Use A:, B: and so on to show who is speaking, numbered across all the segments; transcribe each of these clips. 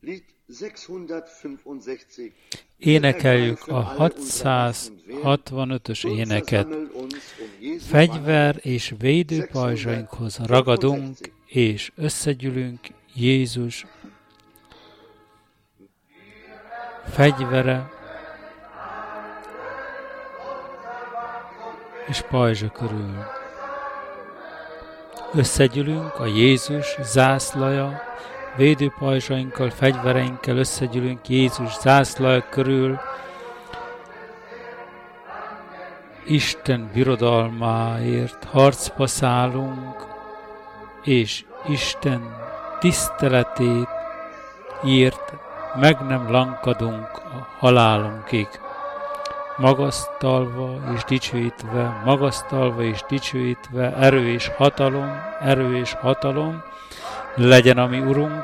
A: Énekeljük a 665-ös éneket. Fegyver és védőpajzsainkhoz ragadunk, és összegyűlünk Jézus fegyvere és pajzsa körül. Összegyűlünk a Jézus zászlaja, védőpajzsainkkal, fegyvereinkkel összegyűlünk Jézus zászlaja körül. Isten birodalmáért harcba szállunk, és Isten tiszteletét írt meg nem lankadunk a halálunkig. Magasztalva és dicsőítve, erő és hatalom, legyen a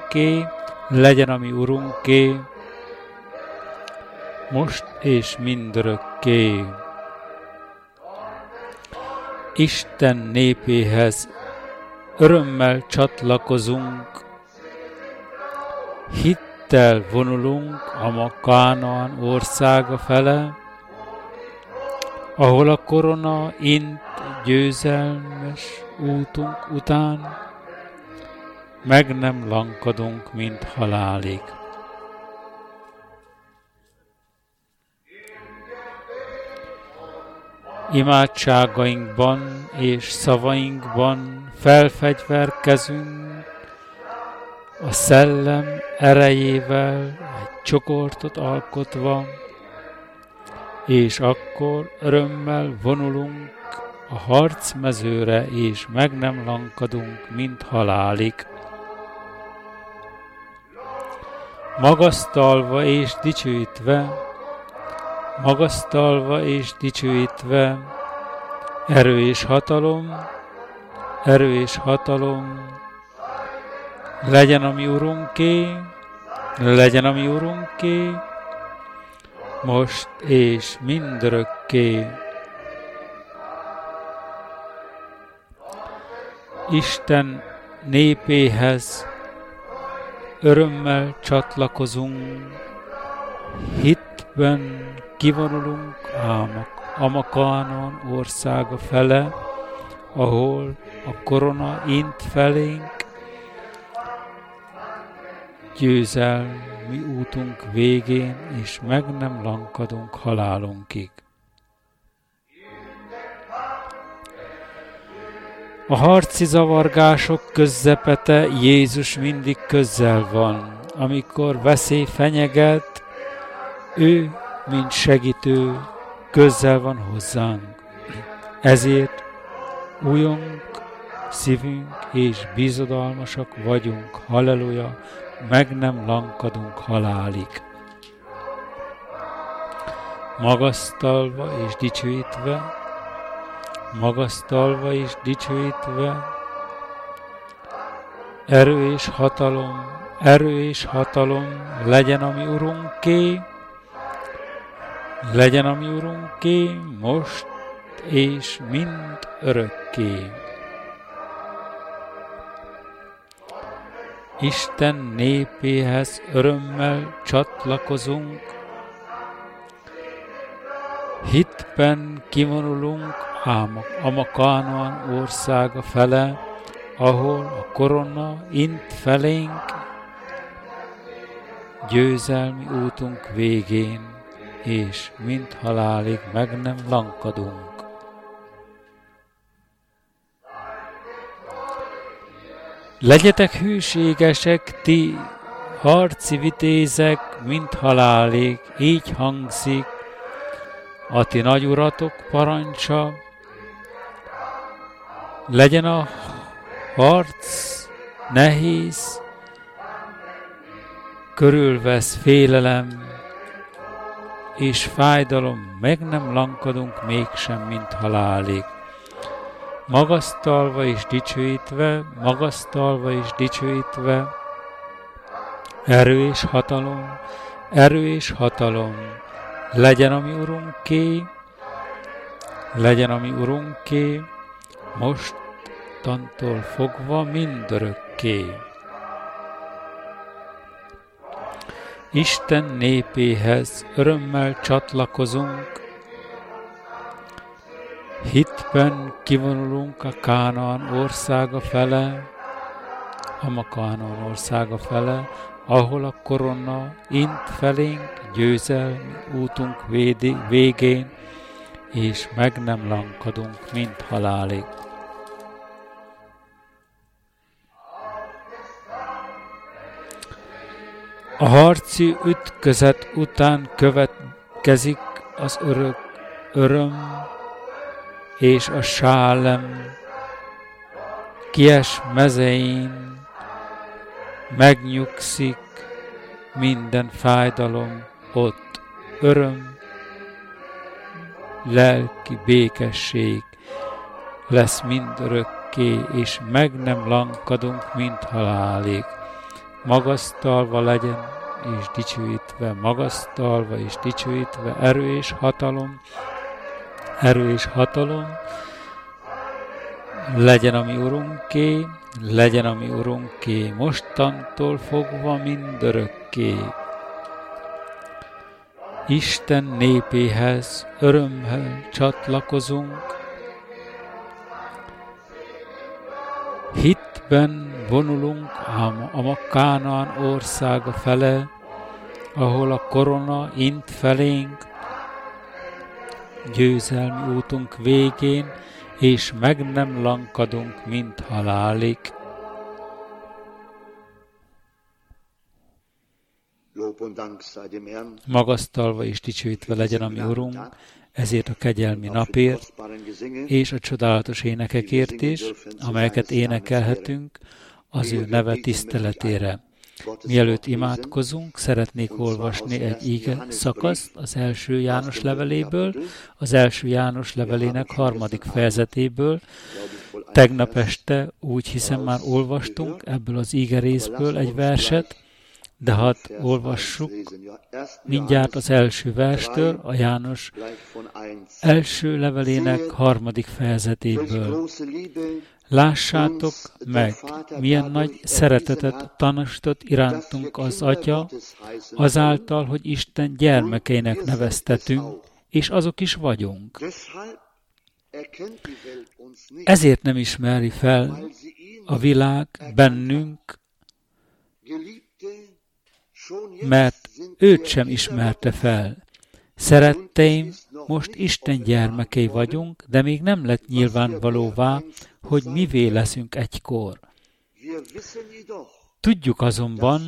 A: mi Urunké, most és mindörökké. Isten népéhez örömmel csatlakozunk, hittel vonulunk a Kánaán országa fele, ahol a korona int győzelmes útunk után, meg nem lankadunk, mint halálig. Imádságainkban és szavainkban felfegyverkezünk, a szellem erejével egy csoportot alkotva, és akkor örömmel vonulunk a harcmezőre, és meg nem lankadunk, mint halálig. Magasztalva és dicsőítve, erő és hatalom, legyen a mi Urunké, most és mindörökké. Isten népéhez örömmel csatlakozunk, hitben kivonulunk a Kánaán országa fele, ahol a korona int felénk, győzelmi útunk végén, és meg nem lankadunk halálunkig. A harci zavargások közepete Jézus mindig közel van. Amikor veszély fenyeget, ő, mint segítő, közel van hozzánk. Ezért újjong szívünk és bizodalmasak vagyunk. Halleluja! Meg nem lankadunk halálig. Magasztalva és dicsőítve, erő és hatalom, legyen a mi Urunké, most és mind örökké. Isten népéhez örömmel csatlakozunk, hitben kivonulunk a Kánaán országa fele, ahol a korona int felénk, győzelmi útunk végén, és mint halálig meg nem lankadunk. Legyetek hűségesek, ti harci vitézek, mint halálig, így hangzik a ti nagy uratok parancsa. Legyen a harc nehéz, körülvesz félelem és fájdalom, meg nem lankadunk mégsem, mint halálig. Magasztalva és dicsőítve, erő és hatalom, legyen a mi Urunké, mostantól fogva mindörökké. Isten népéhez örömmel csatlakozunk, hitben kivonulunk a Kánaán országa fele, ahol a korona int felénk győzelmi útunk végén, és meg nem lankadunk, mint halálig. A harci ütközet után következik az örök öröm, és a Sálem kies mezein megnyugszik minden fájdalom, ott öröm, lelki békesség lesz mindörökké, és meg nem lankadunk, mint halálig. Magasztalva legyen és dicsőítve erő és hatalom, legyen a mi Urunké, mostantól fogva mindörökké. Isten népéhez örömmel csatlakozunk, hitben vonulunk a Kánaán országa fele, ahol a korona int felénk győzelmi útunk végén, és meg nem lankadunk, mint halálig. Magasztalva és dicsőítve legyen a mi Urunk, ezért a kegyelmi napért, és a csodálatos énekekért is, amelyeket énekelhetünk az ő neve tiszteletére. Mielőtt imádkozunk, szeretnék olvasni egy ige szakaszt az első János leveléből, az első János levelének 3. fejezetéből. Tegnap este úgy hiszem már olvastunk ebből az ige részből egy verset, de hadd olvassuk mindjárt az első verstől, a János első levelének 3. fejezetéből. Lássátok meg, milyen nagy szeretetet tanúsított irántunk az Atya, azáltal, hogy Isten gyermekeinek neveztetünk, és azok is vagyunk. Ezért nem ismeri fel a világ bennünk, mert őt sem ismerte fel. Szeretteim, most Isten gyermekei vagyunk, de még nem lett nyilvánvalóvá, hogy mivé leszünk egykor. Tudjuk azonban,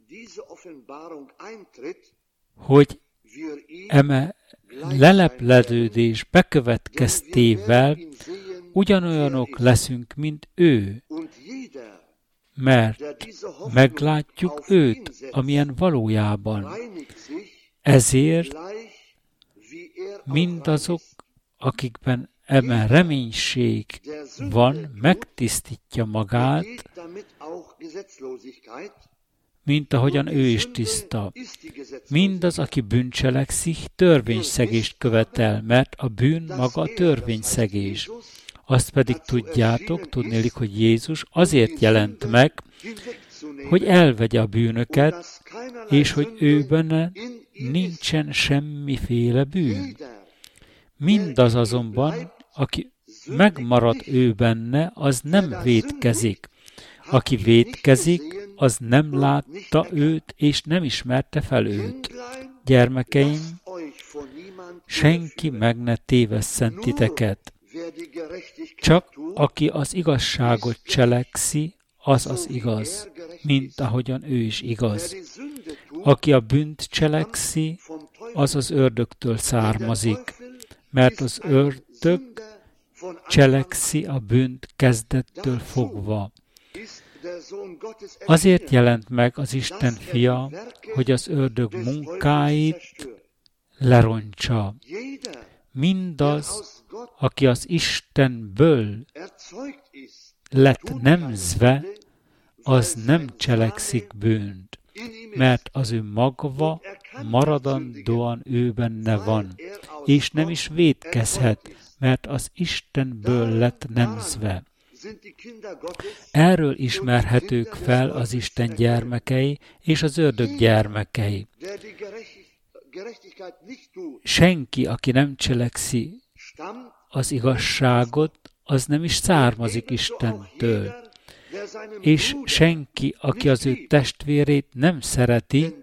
A: hogy eme lelepledődés bekövetkeztével ugyanolyanok leszünk, mint ő, mert meglátjuk őt, amilyen valójában. Ezért mindazok, akikben eme reménység van, megtisztítja magát, mint ahogyan ő is tiszta. Mindaz, aki bűncselekszik, törvényszegést követel, mert a bűn maga törvényszegés. Azt pedig tudnélik, hogy Jézus azért jelent meg, hogy elvegye a bűnöket, és hogy ő benne nincsen semmiféle bűn. Mindaz azonban, aki megmarad ő benne, az nem vétkezik. Aki vétkezik, az nem látta őt, és nem ismerte fel őt. Gyermekeim, senki meg ne tévesszen titeket. Csak aki az igazságot cselekszi, az az igaz, mint ahogyan ő is igaz. Aki a bűnt cselekszi, az az ördögtől származik, mert az ördög cselekszi a bűnt kezdettől fogva. Azért jelent meg az Isten fia, hogy az ördög munkáit lerontsa. Mindaz, aki az Istenből lett nemzve, az nem cselekszik bűnt, mert az ő magva maradandóan ő benne van, és nem is vétkezhet, mert az Istenből lett nemzve. Erről ismerhetők fel az Isten gyermekei és az ördög gyermekei. Senki, aki nem cselekszi az igazságot, az nem is származik Istentől. És senki, aki az ő testvérét nem szereti,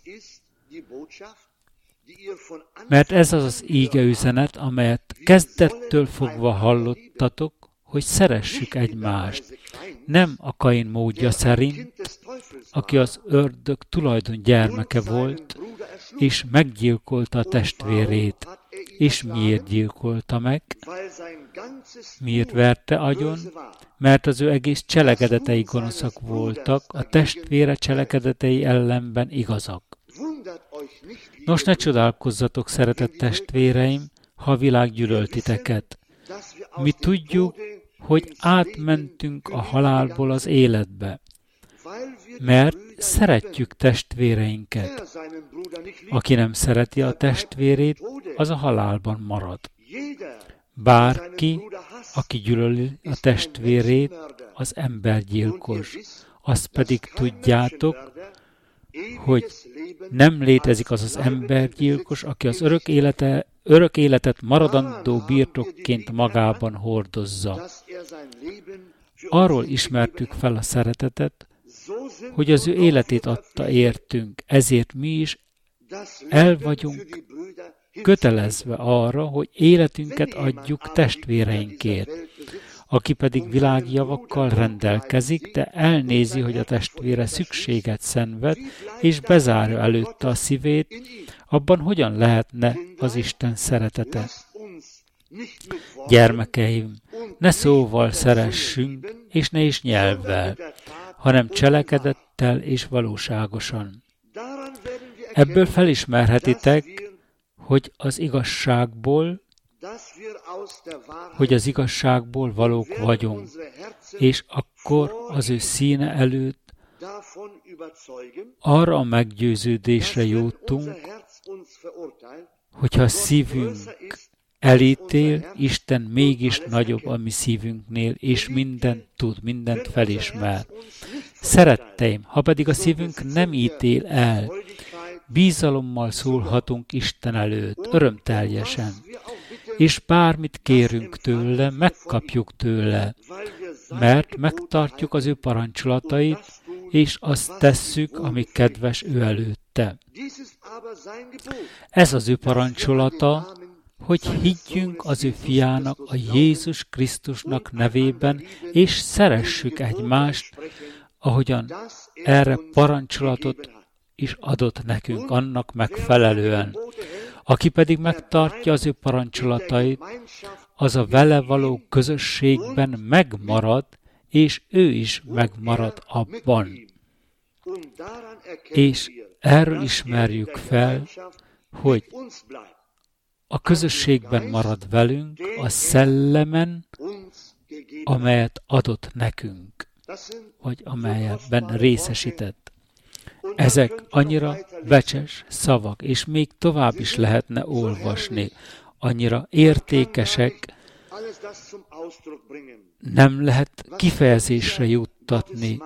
A: mert ez az az íge üzenet, amelyet kezdettől fogva hallottatok, hogy szeressük egymást. Nem a Kain módja szerint, aki az ördög tulajdon gyermeke volt, és meggyilkolta a testvérét. És miért gyilkolta meg? Miért verte agyon? Mert az ő egész cselekedetei gonoszak voltak, a testvére cselekedetei ellenben igazak. Nos, ne csodálkozzatok, szeretett testvéreim, ha a világ gyűlöl titeket. Mi tudjuk, hogy átmentünk a halálból az életbe, mert szeretjük testvéreinket. Aki nem szereti a testvérét, az a halálban marad. Bárki, aki gyűlöli a testvérét, az embergyilkos. Azt pedig tudjátok, hogy nem létezik az az embergyilkos, aki az örök életet maradandó birtokként magában hordozza. Arról ismertük fel a szeretetet, hogy az ő életét adta értünk, ezért mi is el vagyunk kötelezve arra, hogy életünket adjuk testvéreinkért. Aki pedig világi javakkal rendelkezik, de elnézi, hogy a testvére szükséget szenved, és bezárja előtte a szívét, abban hogyan lehetne az Isten szeretete? Gyermekeim, ne szóval szeressünk, és ne is nyelvvel, hanem cselekedettel és valóságosan. Ebből felismerhetitek, hogy az igazságból valók vagyunk, és akkor az ő színe előtt arra a meggyőződésre jutunk, hogyha a szívünk elítél, Isten mégis nagyobb a mi szívünknél, és mindent tud, mindent felismer. Szeretteim, ha pedig a szívünk nem ítél el, bízalommal szólhatunk Isten előtt, örömteljesen, és bármit kérünk tőle, megkapjuk tőle, mert megtartjuk az ő parancsolatait, és azt tesszük, ami kedves ő előtte. Ez az ő parancsolata, hogy higgyünk az ő fiának, a Jézus Krisztusnak nevében, és szeressük egymást, ahogyan erre parancsolatot is adott nekünk, annak megfelelően. Aki pedig megtartja az ő parancsolatait, az a vele való közösségben megmarad, és ő is megmarad abban. És erről ismerjük fel, hogy a közösségben marad velünk a szellemen, amelyet adott nekünk, vagy amelyben részesített. Ezek annyira becses szavak, és még tovább is lehetne olvasni, annyira értékesek, nem lehet kifejezésre juttatni,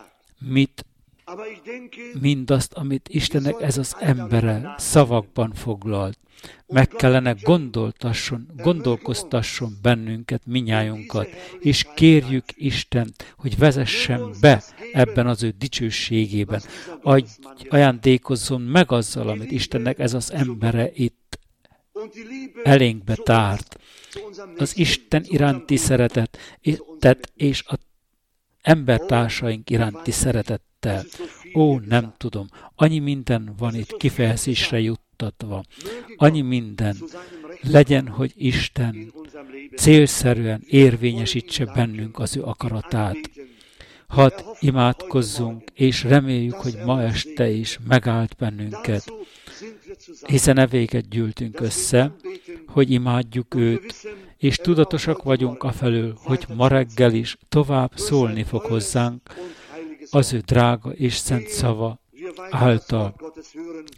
A: mindazt, amit Istennek ez az embere szavakban foglalt. Meg kellene gondolkoztasson bennünket, minnyájunkat, és kérjük Istent, hogy vezessen be ebben az ő dicsőségében. Ajándékozzon meg azzal, amit Istennek ez az embere itt elénkbe tárt. Az Isten iránti szeretetet és az embertársaink iránti szeretettel. Ó, nem tudom, annyi minden van itt kifejezésre juttatva. Annyi minden. Legyen, hogy Isten célszerűen érvényesítse bennünk az ő akaratát. Hadd imádkozzunk, és reméljük, hogy ma este is megállt bennünket, hiszen evéget gyűltünk össze, hogy imádjuk őt, és tudatosak vagyunk afelől, hogy ma reggel is tovább szólni fog hozzánk az ő drága és szent szava által.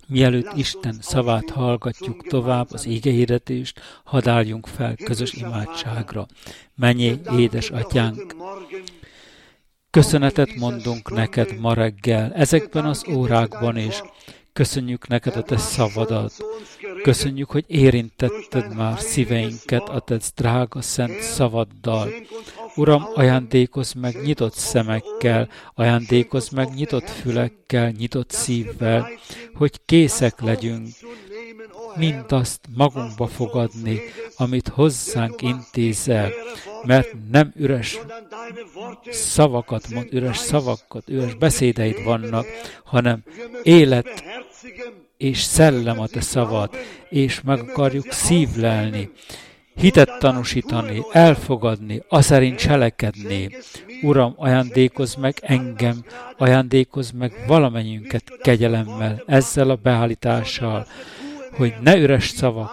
A: Mielőtt Isten szavát hallgatjuk tovább, az égehirdetést, hadd álljunk fel közös imádságra. Menjél, édes atyánk! Köszönetet mondunk neked ma reggel, ezekben az órákban is. Köszönjük neked a te szavadat. Köszönjük, hogy érintetted már szíveinket a te drága szent szavaddal. Uram, ajándékozz meg nyitott szemekkel, ajándékozz meg nyitott fülekkel, nyitott szívvel, hogy készek legyünk mindazt magunkba fogadni, amit hozzánk intézel, mert nem üres szavakat mond, üres beszédeid vannak, hanem élet és szellem a te szavad, és meg akarjuk szívlelni, hitet tanúsítani, elfogadni, aszerint cselekedni. Uram, ajándékozz meg engem, ajándékozz meg valamennyünket kegyelemmel, ezzel a beállítással, hogy ne üres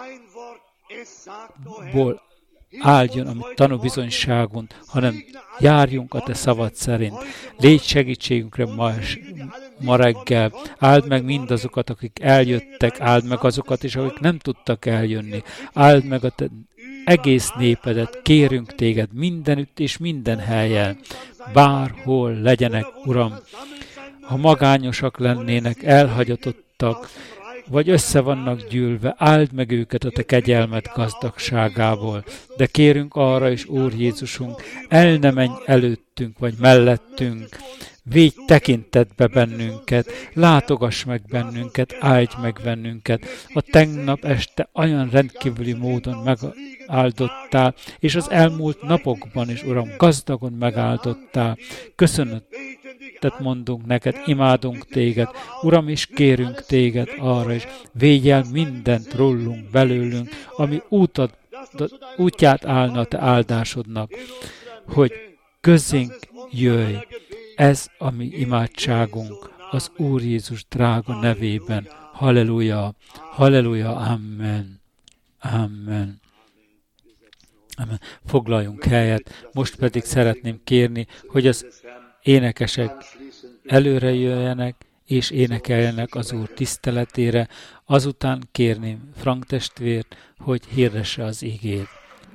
A: szavakból áldjon a tanúbizonyságunk, hanem járjunk a te szavad szerint. Légy segítségünkre ma reggel. Áld meg mindazokat, akik eljöttek, áld meg azokat is, akik nem tudtak eljönni. Áld meg a te egész népedet, kérünk téged mindenütt és minden helyen, bárhol legyenek, Uram. Ha magányosak lennének, elhagyatottak, vagy össze vannak gyűlve, áld meg őket a te kegyelmed gazdagságából. De kérünk arra is, Úr Jézusunk, el ne menj előttünk, vagy mellettünk, védj tekintetbe bennünket, látogass meg bennünket, áldj meg bennünket. A tegnap este olyan rendkívüli módon megáldottál, és az elmúlt napokban is, Uram, gazdagon megáldottál. Köszönetet mondunk neked, imádunk téged, Uram, és kérünk téged arra is, védj el mindent rólunk, belőlünk, ami útját állna a te áldásodnak, hogy közénk jöjj. Ez a mi imádságunk az Úr Jézus drága nevében. Halleluja, halleluja, amen, amen. Amen. Foglaljunk helyet, most pedig szeretném kérni, hogy az énekesek előre jöjjenek, és énekeljenek az Úr tiszteletére. Azután kérném Frank testvért, hogy hirdesse az igét.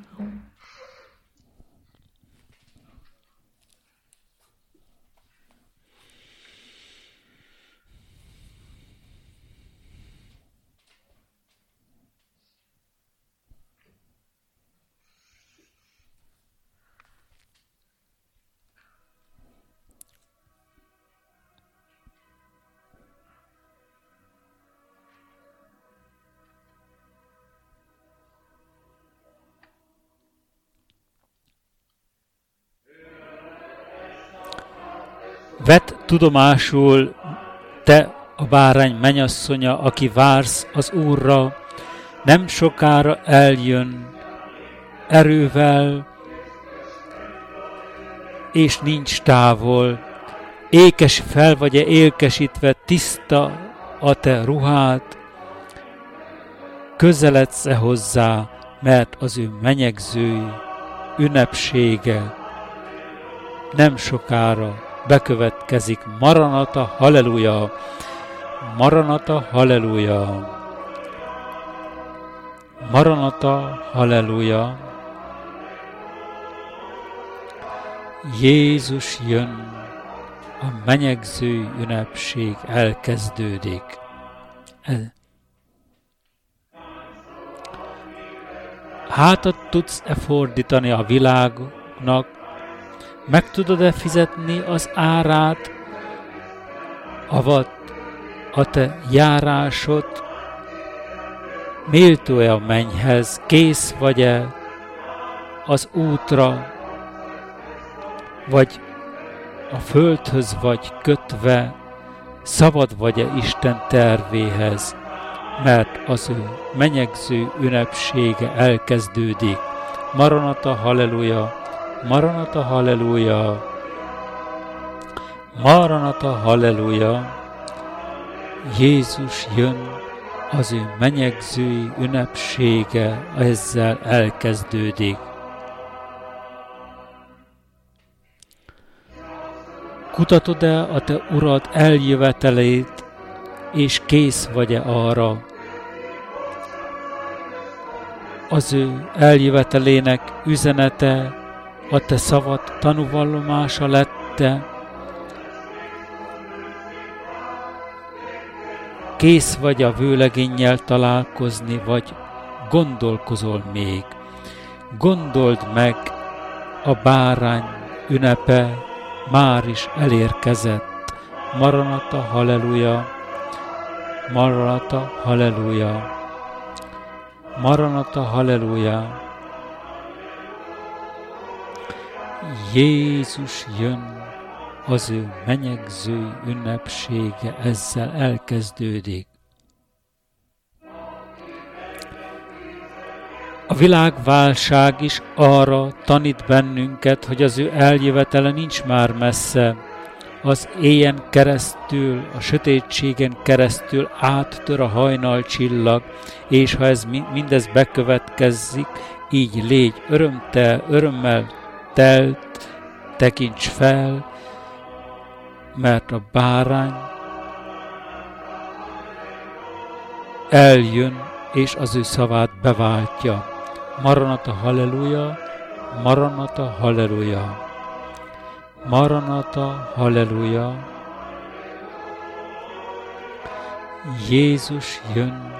A: Vedd tudomásul, te a bárány mennyasszonya, aki vársz az Úrra, nem sokára eljön erővel, és nincs távol. Ékes fel vagy-e élkesítve, tiszta a te ruhád, közeledsz-e hozzá, mert az ő menyegzői ünnepsége nem sokára bekövetkezik. Maranata, halleluja! Maranata, halleluja! Maranata, halleluja! Jézus jön, a menyegző ünnepség elkezdődik. Hátat tudsz-e fordítani a világnak, meg tudod-e fizetni az árát, avagy a te járásod méltó-e a mennyhez, kész vagy-e az útra, vagy a földhöz vagy kötve, szabad vagy-e Isten tervéhez, mert az ő menyegző ünnepsége elkezdődik. Maranata, halleluja! Maranata, halleluja! Maranata, halleluja! Jézus jön, az ő menyegzői ünnepsége ezzel elkezdődik. Kutatod-e a te Urad eljövetelét, és kész vagy-e arra, az ő eljövetelének üzenete a te szavad tanúvallomása lette. Kész vagy a vőlegénnyel találkozni, vagy gondolkozol még. Gondold meg, a bárány ünnepe már is elérkezett. Maranata, halleluja! Maranata, halleluja! Maranata, halleluja! Jézus jön, az ő menyegző ünnepsége ezzel elkezdődik. A világválság is arra tanít bennünket, hogy az ő eljövetele nincs már messze. Az éjen keresztül, a sötétségen keresztül áttör a hajnalcsillag, és ha ez mindez bekövetkezik, így légy örömmel telt, tekints fel, mert a bárány eljön, és az ő szavát beváltja. Maranata, halleluja! Maranata, halleluja! Maranata, halleluja! Jézus jön,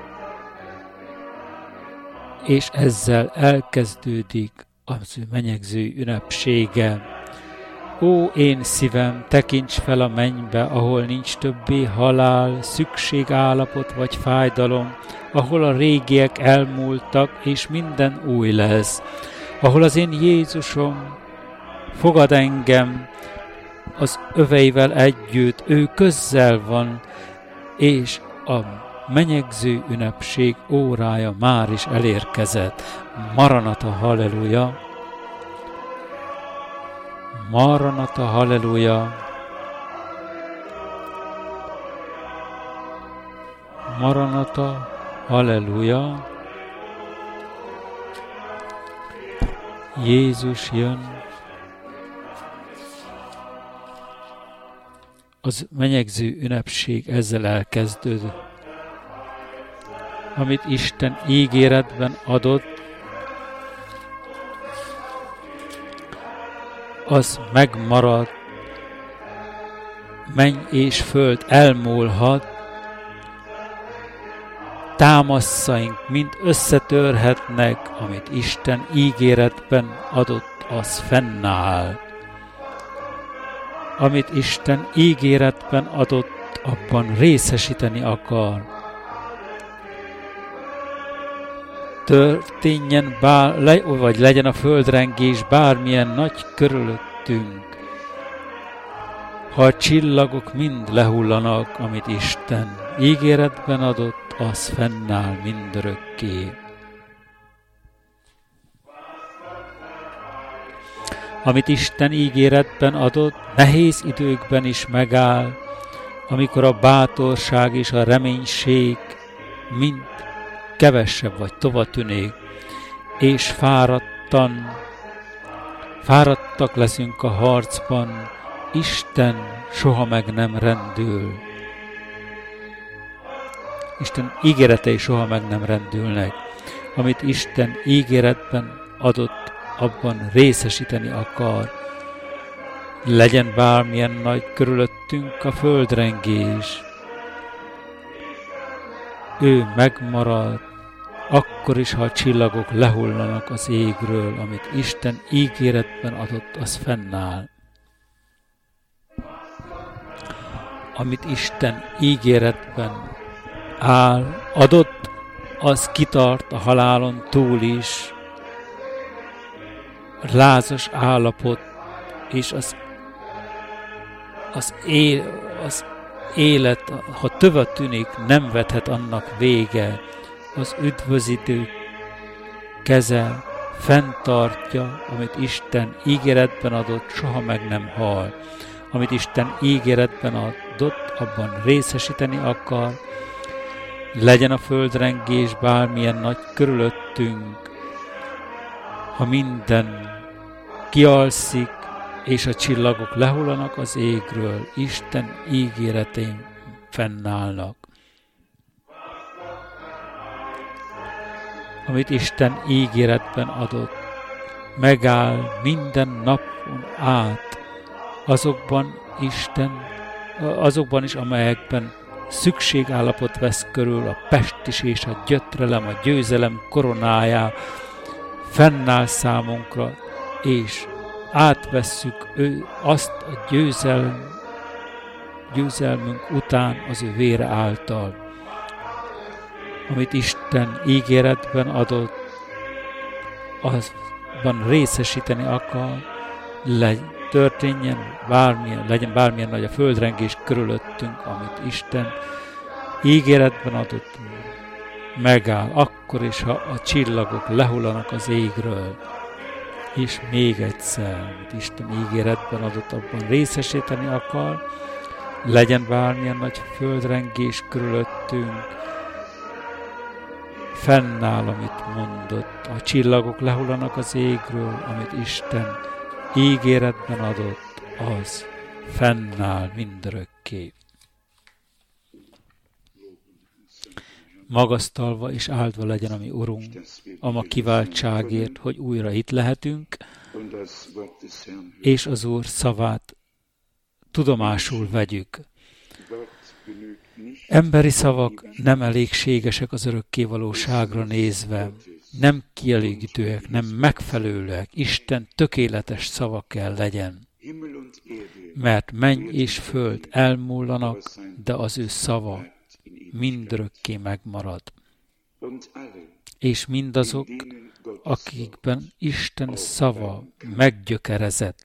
A: és ezzel elkezdődik az ő menyegző ünnepsége. Ó, én szívem, tekints fel a mennybe, ahol nincs többé halál, szükségállapot vagy fájdalom, ahol a régiek elmúltak, és minden új lesz. Ahol az én Jézusom fogad engem az öveivel együtt, ő közel van, és a menyegző ünnepség órája már is elérkezett. Maranata, halleluja! Maranata, halleluja! Maranata, halleluja! Jézus jön. Az menyegző ünnepség ezzel elkezdőd. Amit Isten ígéretben adott, az megmarad, menny és föld elmúlhat, támaszaink mind összetörhetnek, amit Isten ígéretben adott, az fennáll. Amit Isten ígéretben adott, abban részesíteni akar. Történjen vagy legyen a földrengés bármilyen nagy körülöttünk, ha a csillagok mind lehullanak, amit Isten ígéretben adott, az fennáll mindörökké. Amit Isten ígéretben adott, nehéz időkben is megáll, amikor a bátorság és a reménység mind kevesebb vagy tovatűnik, és fáradtak leszünk a harcban, Isten soha meg nem rendül. Isten ígéretei soha meg nem rendülnek. Amit Isten ígéretben adott, abban részesíteni akar. Legyen bármilyen nagy körülöttünk a földrengés. Ő megmarad, akkor is, ha a csillagok lehullanak az égről, amit Isten ígéretben adott, az fennáll. Amit Isten ígéretben adott, az kitart a halálon túl is. Lázas állapot és az élet, ha többet tűnik, nem vethet annak vége. Az üdvözítő keze fenntartja, amit Isten ígéretben adott, soha meg nem hal. Amit Isten ígéretben adott, abban részesíteni akar. Legyen a földrengés bármilyen nagy körülöttünk, ha minden kialszik, és a csillagok lehullanak az égről, Isten ígéretén fennállnak. Amit Isten ígéretben adott, megáll minden napon át azokban is, amelyekben szükségállapot vesz körül, a pestisés, a gyötrelem, a győzelem koronájá fennáll számunkra, és átvesszük azt a győzelmünk után az ő vére által, amit Isten ígéretben adott, azban részesíteni akar, legyen bármilyen nagy a földrengés körülöttünk, amit Isten ígéretben adott, megáll, akkor is, ha a csillagok lehullanak az égről. És még egyszer, amit Isten ígéretben adott, abban részesíteni akar, legyen bármilyen nagy földrengés körülöttünk, fennáll, amit mondott, a csillagok lehullanak az égről, amit Isten ígéretben adott, az fennáll mindörökké. Magasztalva és áldva legyen a mi Urunk, a ma kiváltságért, hogy újra itt lehetünk, és az Úr szavát tudomásul vegyük. Emberi szavak nem elégségesek az örökkévalóságra nézve, nem kielégítőek, nem megfelelőek. Isten tökéletes szava kell legyen. Mert menny és föld elmúllanak, de az ő szava mindörökké megmarad. És mindazok, akikben Isten szava meggyökerezett,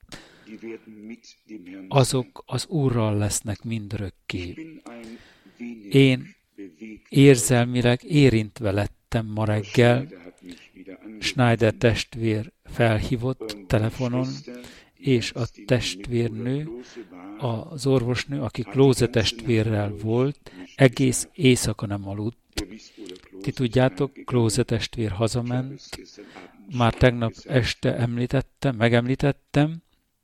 A: azok az Úrral lesznek mindörökké. Én érzelmileg érintve lettem ma reggel. Schneider testvér felhívott telefonon, és a testvérnő, az orvosnő, aki Klóze testvérrel volt, egész éjszaka nem aludt. Ti tudjátok, Klóze testvér hazament, már tegnap este megemlítettem,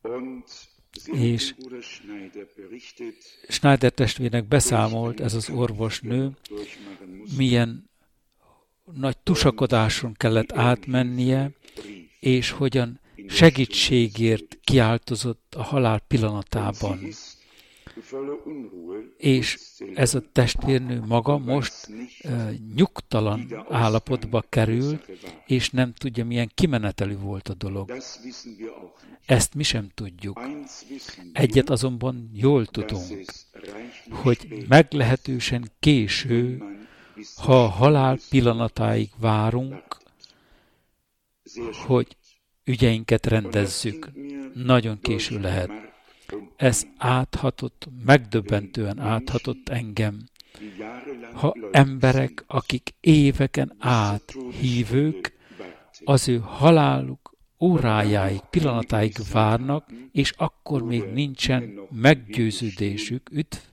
A: és Schneider testvérnek beszámolt ez az orvosnő, milyen nagy tusakodáson kellett átmennie, és hogyan segítségért kiáltozott a halál pillanatában. És ez a testvérnő maga most nyugtalan állapotba került, és nem tudja, milyen kimenetelű volt a dolog. Ezt mi sem tudjuk. Egyet azonban jól tudunk, hogy meglehetősen késő, ha a halál pillanatáig várunk, hogy ügyeinket rendezzük. Nagyon késő lehet. Ez megdöbbentően áthatott engem. Ha emberek, akik éveken át hívők, az ő haláluk órájáig, pillanatáig várnak, és akkor még nincsen meggyőződésük,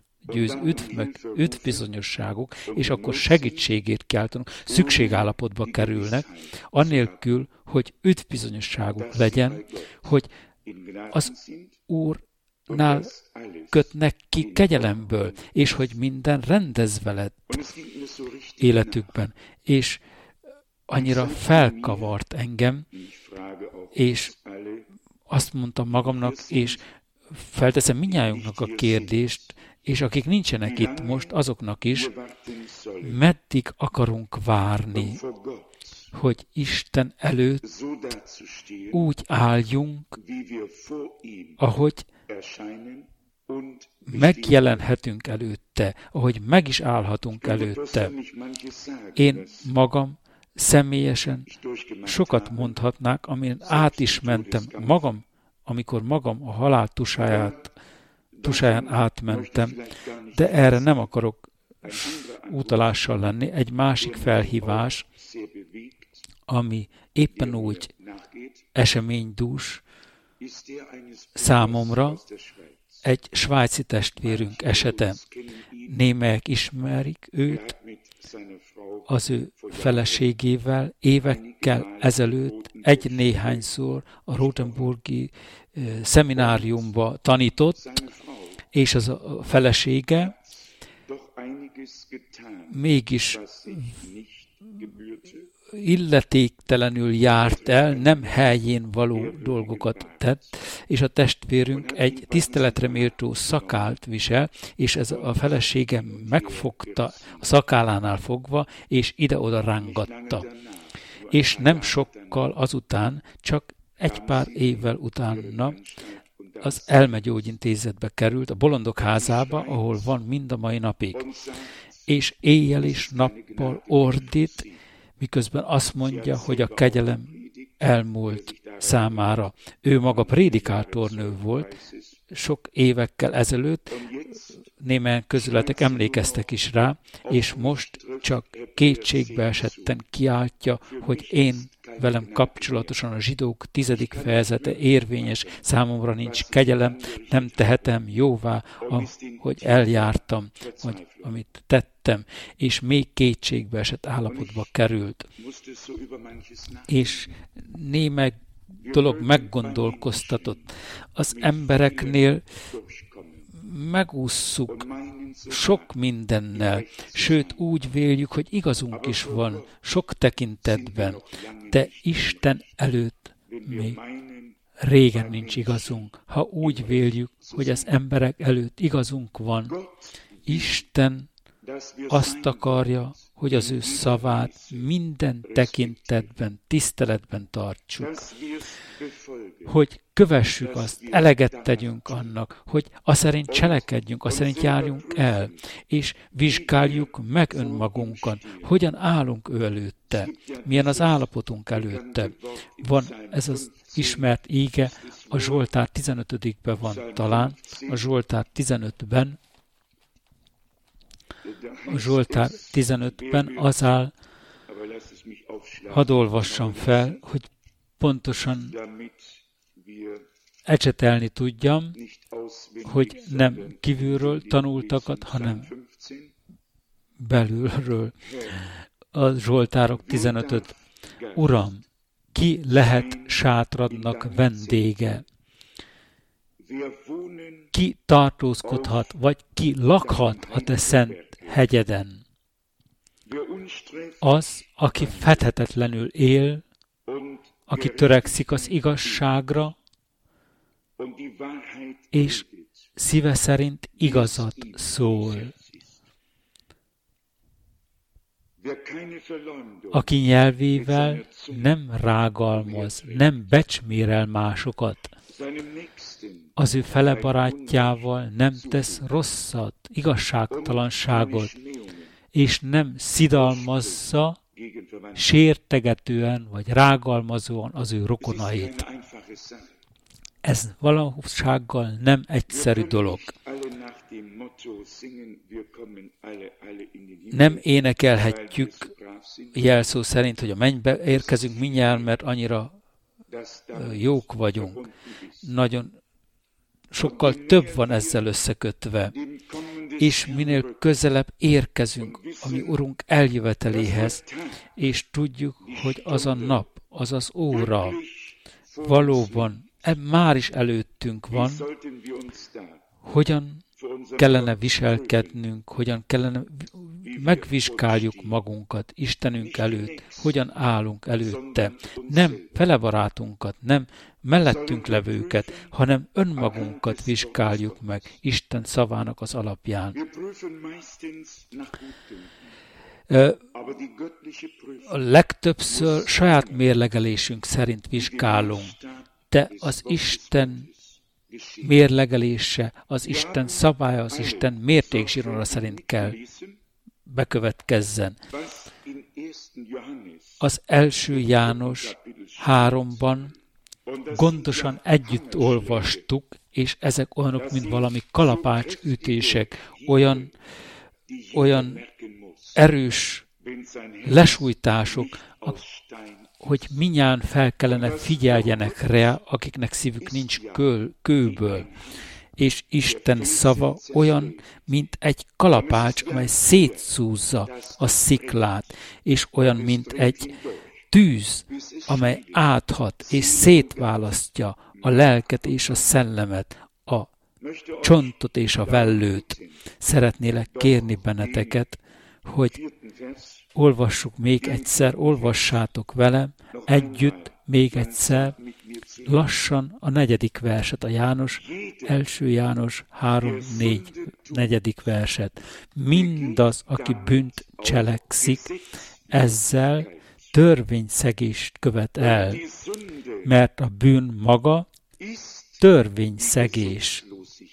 A: üdvbizonyosságuk, és akkor segítségért kiáltanak, szükségállapotba kerülnek, annélkül, hogy üdvbizonyosságuk legyen, hogy az Úrnál kötnek ki kegyelemből, és hogy minden rendezve lett életükben. És annyira felkavart engem, és azt mondtam magamnak, és felteszem mindnyájunknak a kérdést, és akik nincsenek itt most, azoknak is, meddig akarunk várni, hogy Isten előtt úgy álljunk, ahogy megjelenhetünk előtte, ahogy meg is állhatunk előtte. Én magam személyesen sokat mondhatnák, amin át is mentem magam, amikor magam a halál tusáján átmentem, de erre nem akarok utalással lenni. Egy másik felhívás, ami éppen úgy eseménydús számomra, egy svájci testvérünk esete. Némelyek ismerik őt, az ő feleségével évekkel ezelőtt egy-néhányszor a Rotenburgi szemináriumba tanított, és az a felesége mégis illetéktelenül járt el, nem helyén való dolgokat tett, és a testvérünk egy tiszteletre méltó szakált visel, és ez a felesége megfogta a szakállánál fogva, és ide-oda rángatta. És nem sokkal azután, csak egy pár évvel utána az elmegyógyintézetbe került, a bolondok házába, ahol van mind a mai napig. És éjjel és nappal ordít, miközben azt mondja, hogy a kegyelem elmúlt számára. Ő maga prédikátornő volt sok évekkel ezelőtt, némelyen közületek emlékeztek is rá, és most csak kétségbe esetten kiáltja, hogy én velem kapcsolatosan a Zsidók 10. fejezete érvényes, számomra nincs kegyelem, nem tehetem jóvá, hogy eljártam, vagy amit tettem, és még kétségbe esett állapotba került. És némely dolog meggondolkoztatott. Az embereknél megússzuk sok mindennel, sőt úgy véljük, hogy igazunk is van sok tekintetben, de Isten előtt még régen nincs igazunk. Ha úgy véljük, hogy az emberek előtt igazunk van, Isten azt akarja, hogy az ő szavát minden tekintetben, tiszteletben tartsuk. Hogy kövessük azt, eleget tegyünk annak, hogy aszerint cselekedjünk, aszerint járjunk el, és vizsgáljuk meg önmagunkat, hogyan állunk ő előtte, milyen az állapotunk előtte. Van ez az ismert íge, a Zsoltár 15-ben van talán, a Zsoltár 15-ben, a Zsoltár 15-ben az áll, hadd olvassam fel, hogy pontosan ecsetelni tudjam, hogy nem kívülről tanultakat, hanem belülről. A Zsoltárok 15-öt. Uram, ki lehet sátradnak vendége? Ki tartózkodhat, vagy ki lakhat a te szent hegyeden? Az, aki fedhetetlenül él, aki törekszik az igazságra, és szíve szerint igazat szól. Aki nyelvével nem rágalmaz, nem becsmérel másokat, az ő fele barátjával nem tesz rosszat, igazságtalanságot, és nem szidalmazza sértegetően vagy rágalmazóan az ő rokonait. Ez valósággal nem egyszerű dolog. Nem énekelhetjük jelszó szerint, hogy a mennybe érkezünk mindjárt, mert annyira jók vagyunk. Nagyon sokkal több van ezzel összekötve. És minél közelebb érkezünk a mi Urunk eljöveteléhez, és tudjuk, hogy az a nap, az az óra valóban már is előttünk van, hogyan kellene viselkednünk, hogyan kellene megvizsgáljuk magunkat Istenünk előtt, hogyan állunk előtte. Nem felebarátunkat, nem mellettünk levőket, hanem önmagunkat vizsgáljuk meg Isten szavának az alapján. A legtöbbször saját mérlegelésünk szerint vizsgálunk, de az Isten mérlegelése, az Isten szabálya, az Isten mértékzsinóra szerint kell bekövetkezzen. Az 1. János 3-ban gondosan együtt olvastuk, és ezek olyanok, mint valami kalapácsütések, olyan erős lesújtások, hogy mindjárt fel kellene figyeljenek rá, akiknek szívük nincs kőből. És Isten szava olyan, mint egy kalapács, amely szétszúzza a sziklát, és olyan, mint egy tűz, amely áthat és szétválasztja a lelket és a szellemet, a csontot és a vellőt. Szeretnélek kérni benneteket, hogy olvassuk még egyszer, olvassátok velem együtt, még egyszer, lassan a 4. verset, a első János 3:4 4. verset. Mindaz, aki bűnt cselekszik, ezzel törvényszegést követ el, mert a bűn maga törvényszegés.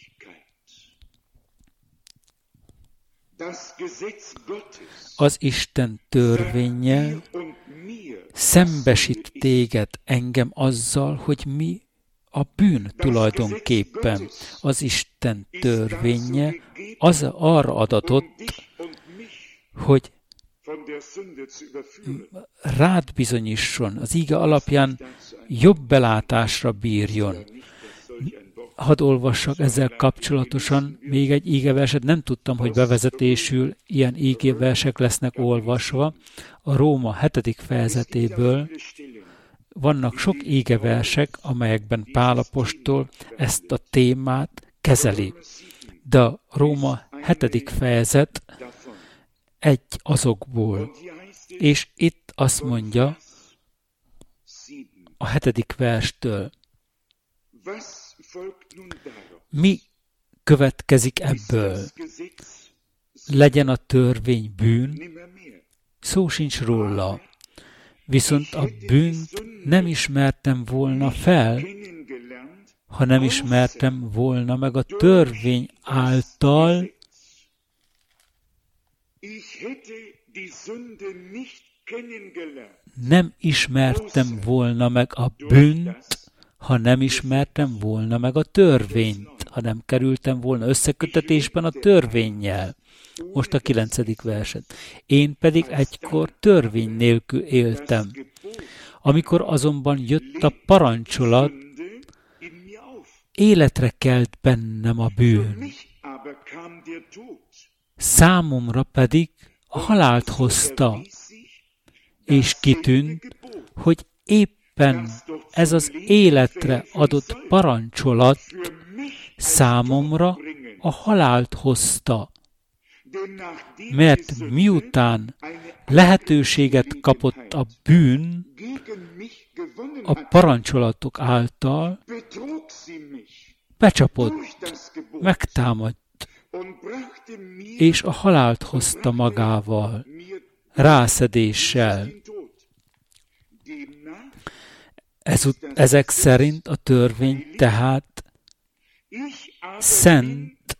A: Az Isten törvénye szembesít téged, engem azzal, hogy mi a bűn tulajdonképpen. Az Isten törvénye arra adatott, hogy rád bizonyítson, az íge alapján jobb belátásra bírjon. Hadd olvassak ezzel kapcsolatosan még egy ígeverset. Nem tudtam, hogy bevezetésül ilyen ígeversek lesznek olvasva. A Róma 7. fejezetéből vannak sok ígeversek, amelyekben Pál apostol ezt a témát kezeli. De a Róma 7. fejezet egy azokból. És itt azt mondja a 7. verstől. Mi következik ebből? Legyen a törvény bűn? Szó sincs róla. Viszont a bűnt nem ismertem volna fel, ha nem ismertem volna meg a törvény által, nem ismertem volna meg a bűnt, ha nem ismertem volna meg a törvényt, ha nem kerültem volna összekötetésben a törvénnyel. Most a 9. verset. Én pedig egykor törvény nélkül éltem. Amikor azonban jött a parancsolat, életre kelt bennem a bűn. Számomra pedig a halált hozta, és kitűnt, hogy éppen ez az életre adott parancsolat számomra a halált hozta. Mert miután lehetőséget kapott a bűn a parancsolatok által, becsapott, megtámadt, és a halált hozta magával, rászedéssel. Ezek szerint a törvény tehát szent,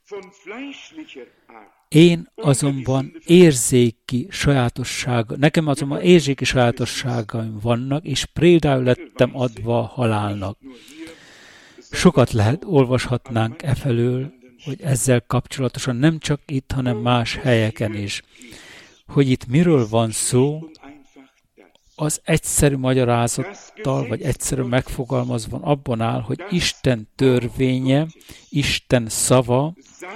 A: nekem azonban érzéki sajátosságaim vannak, és például lettem adva a halálnak. Sokat olvashatnánk efelől, hogy ezzel kapcsolatosan nem csak itt, hanem más helyeken is. Hogy itt miről van szó, az egyszerű magyarázattal, vagy egyszerű megfogalmazva abban áll, hogy Isten törvénye, Isten szava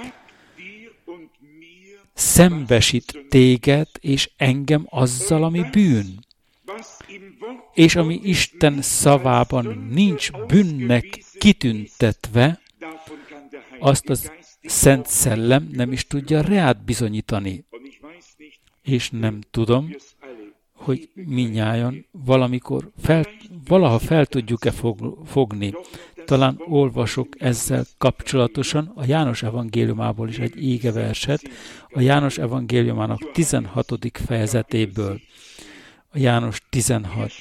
A: szembesít téged és engem azzal, ami bűn. És ami Isten szavában nincs bűnnek kitüntetve, azt az Szent Szellem nem is tudja reát bizonyítani. És nem tudom, hogy mindnyájan valaha fel tudjuk-e fogni. Talán olvasok ezzel kapcsolatosan a János evangéliumából is egy ígeverset, a János evangéliumának 16. fejezetéből. A János 16.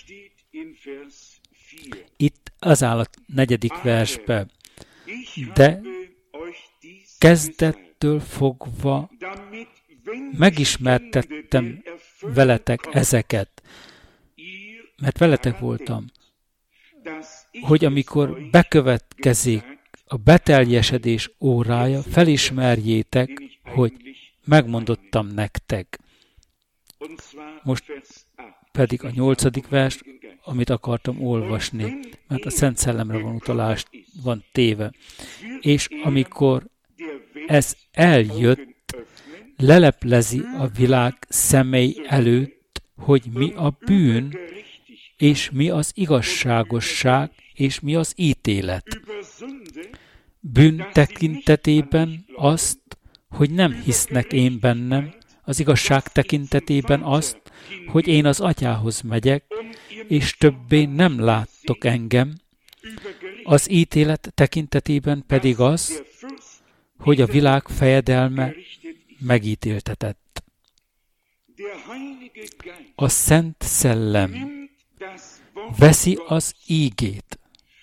A: Itt az áll a 4. versbe. De kezdettől fogva megismertettem veletek ezeket, mert veletek voltam, hogy amikor bekövetkezik a beteljesedés órája, felismerjétek, hogy megmondottam nektek. Most pedig a 8. vers, amit akartam olvasni, mert a Szent Szellemre van utalást, van téve. És amikor ez eljött, leleplezi a világ szemei előtt, hogy mi a bűn, és mi az igazságosság, és mi az ítélet. bűn tekintetében azt, hogy nem hisznek én bennem, az igazság tekintetében azt, hogy én az Atyához megyek, és többé nem láttok engem, az ítélet tekintetében pedig az, hogy a világ fejedelme megítéltetett. A Szent Szellem veszi az ígét,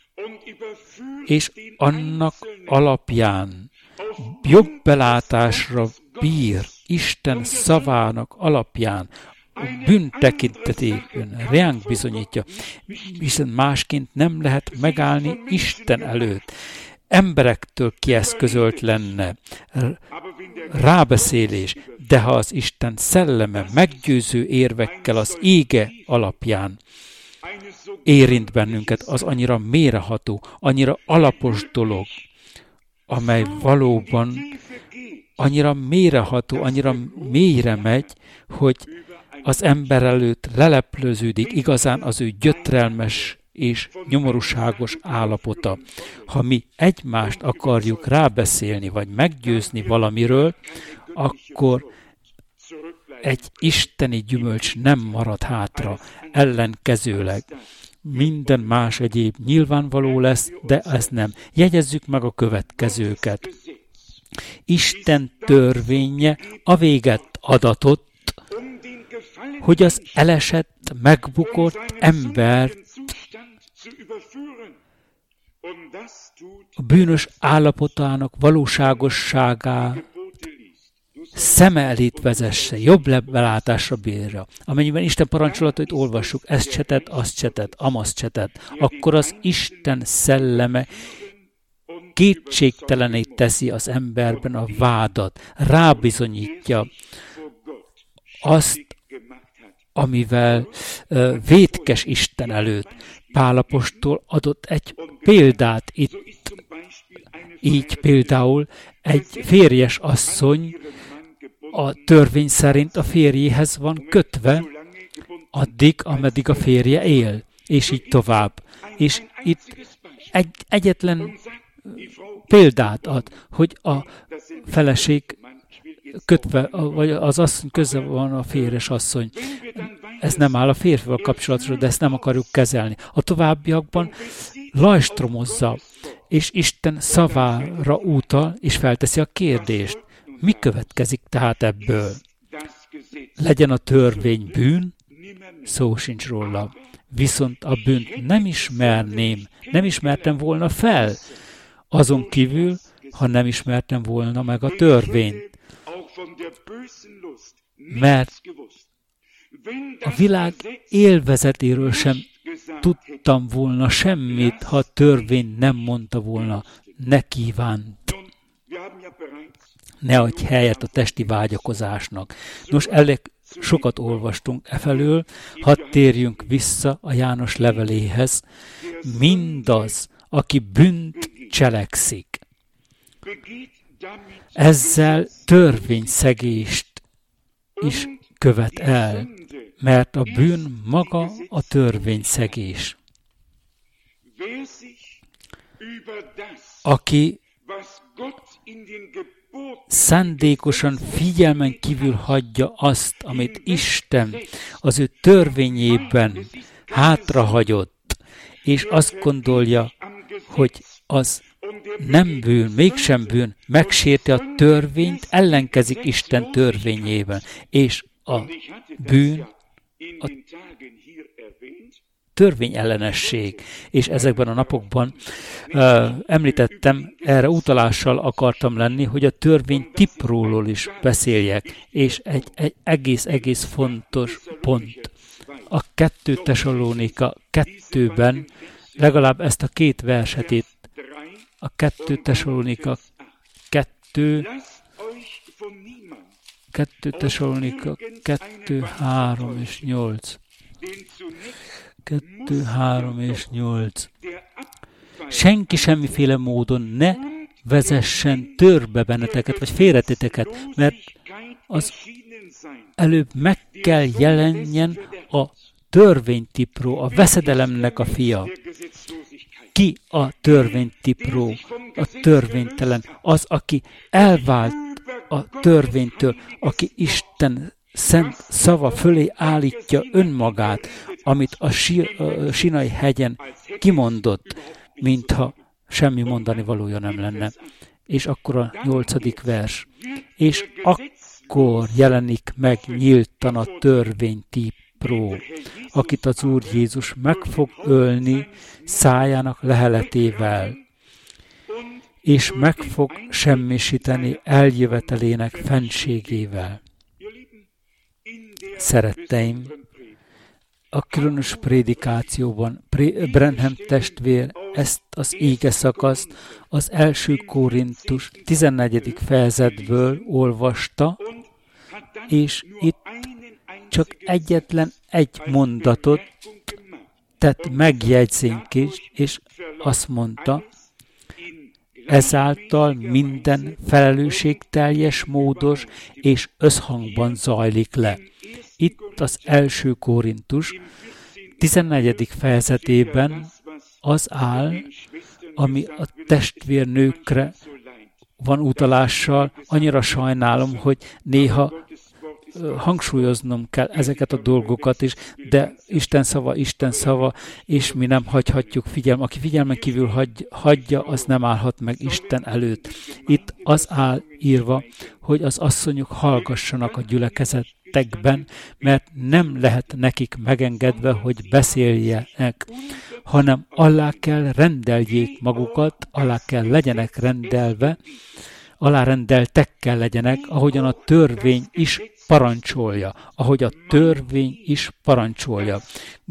A: és annak alapján jobb belátásra bír Isten szavának alapján, a bűn tekintetében ránk bizonyítja, hiszen másként nem lehet megállni Isten előtt. Emberektől kieszközölt lenne rábeszélés, de ha az Isten szelleme meggyőző érvekkel az ége alapján érint bennünket, az annyira mélyreható, annyira alapos dolog, amely valóban annyira mélyreható, annyira mélyre megy, hogy az ember előtt lelepleződik igazán az ő gyötrelmes és nyomorúságos állapota. Ha mi egymást akarjuk rábeszélni, vagy meggyőzni valamiről, akkor egy isteni gyümölcs nem marad hátra, ellenkezőleg. Minden más egyéb nyilvánvaló lesz, de ez nem. Jegyezzük meg a következőket. Isten törvénye a véget adatott, hogy az elesett, megbukott embert a bűnös állapotának valóságosságát szeme elét vezesse, jobb belátásra bírja. Amennyiben Isten parancsolatait olvassuk, ezt se tett, azt se tett, amazt se tett, akkor az Isten szelleme kétségtelené teszi az emberben a vádat, rábizonyítja azt, amivel vétkes Isten előtt. Pál apostol adott egy példát itt. Így például egy férjes asszony a törvény szerint a férjéhez van kötve, addig, ameddig a férje él, és így tovább. És itt egyetlen példát ad, hogy a feleség kötve, vagy az asszony köze van a férjes asszony. Ez nem áll a férfival kapcsolatról, de ezt nem akarjuk kezelni. A továbbiakban lajstromozza, és Isten szavára utal, és felteszi a kérdést. Mi következik tehát ebből? Legyen a törvény bűn? Szó sincs róla. Viszont a bűnt nem ismertem volna fel. Azon kívül, ha nem ismertem volna meg a törvényt. Mert a világ élvezetéről sem tudtam volna semmit, ha a törvény nem mondta volna, ne kívánt. Ne adj helyet a testi vágyakozásnak. Nos, elég sokat olvastunk efelől, hadd térjünk vissza a János leveléhez. Mindaz, aki bűnt cselekszik, ezzel törvényszegést is követ el, mert a bűn maga a törvényszegés. Aki szándékosan figyelmen kívül hagyja azt, amit Isten az ő törvényében hátrahagyott, és azt gondolja, hogy az nem bűn, mégsem bűn, megsérti a törvényt, ellenkezik Isten törvényében, és a bűn a törvényellenesség. És ezekben a napokban említettem, erre utalással akartam lenni, hogy a törvény tipróról is beszéljek, és egy egész fontos pont. A 2 Tesalónika 2-ben legalább ezt a 2 verset itt, a 2 Tesalónika 2 2, 3 és 8. 2, 3 és 8. Senki semmiféle módon ne vezessen törbe benneteket, vagy félretéteket, mert az előbb meg kell jelenjen a törvénytipró, a veszedelemnek a fia. ki a törvénytipró, a törvénytelen, az, aki elvált a törvénytől, aki Isten szent szava fölé állítja önmagát, amit a Sinai hegyen kimondott, mintha semmi mondani valója nem lenne. És akkor a 8. vers. És akkor jelenik meg nyíltan a törvénytipró, akit az Úr Jézus meg fog ölni szájának leheletével, és meg fog semmisíteni eljövetelének fennségével. Szeretteim, a különös prédikációban Branham testvér ezt az íge szakaszt az 1. Korintus 14. fejezetből olvasta, és itt csak egyetlen egy mondatot tett megjegyzénk, és azt mondta, ezáltal minden felelősségteljes, módos és összhangban zajlik le. Itt az 1. Korintus 14. fejezetében az áll, ami a testvérnőkre van utalással. Annyira sajnálom, hogy néha hangsúlyoznom kell ezeket a dolgokat is, de Isten szava, és mi nem hagyhatjuk figyelmet. Aki figyelmen kívül hagyja, az nem állhat meg Isten előtt. Itt az áll írva, hogy az asszonyok hallgassanak a gyülekezetekben, mert nem lehet nekik megengedve, hogy beszéljenek, hanem alá kell rendeljék magukat, alá kell legyenek rendelve, alárendeltek kell legyenek, ahogyan a törvény is parancsolja, ahogy a törvény is parancsolja.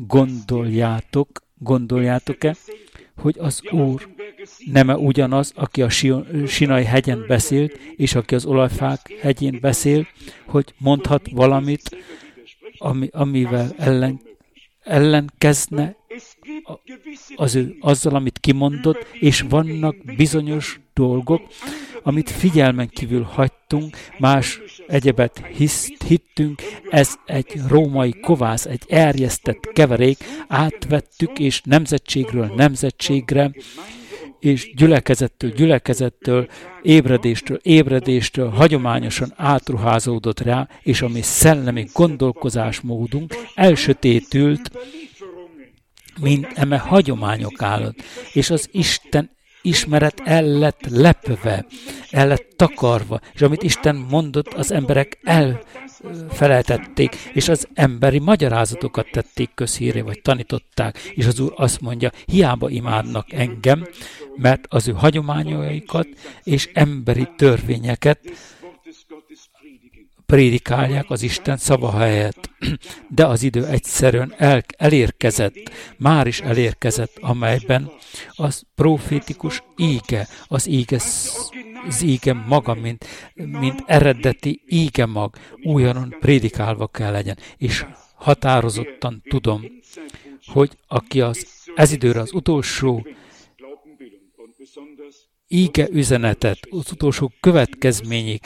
A: Gondoljátok-e, hogy az Úr neme ugyanaz, aki a Sinai hegyen beszélt, és aki az olajfák hegyén beszél, hogy mondhat valamit, amivel ellenkezne azzal, amit kimondott, és vannak bizonyos dolgok, amit figyelmen kívül hagytunk, más egyebet hittünk, ez egy római kovász, egy erjesztett keverék, átvettük, és nemzetségről nemzetségre, és gyülekezettől, ébredéstől hagyományosan átruházódott rá, és a mi szellemi gondolkozásmódunk elsötétült, mint eme hagyományok állott, és az Isten ismeret el lett lepve, el lett takarva, és amit Isten mondott, az emberek elfelejtették, és az emberi magyarázatokat tették közhíré, vagy tanították, és az Úr azt mondja, hiába imádnak engem, mert az ő hagyományaikat és emberi törvényeket prédikálják az Isten szava helyett. De az idő egyszerűen elérkezett, már is elérkezett, amelyben az profétikus íge, az íge maga, mint eredeti íge mag, újonnan prédikálva kell legyen. És határozottan tudom, hogy aki ez időre az utolsó íge üzenetet, az utolsó következményig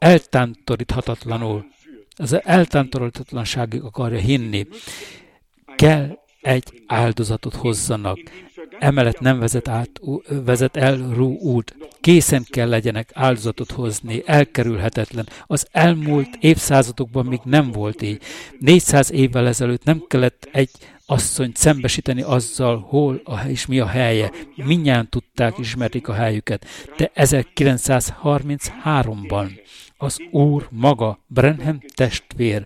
A: az eltántoríthatatlanságig akarja hinni, kell egy áldozatot hozzanak. Emellett nem vezet el út. Készen kell legyenek áldozatot hozni, elkerülhetetlen. Az elmúlt évszázadokban még nem volt így. 400 évvel ezelőtt nem kellett egy asszonyt szembesíteni azzal, hol és mi a helye. Mindnyájan tudták, ismerték a helyüket. De 1933-ban az Úr maga, Branham testvér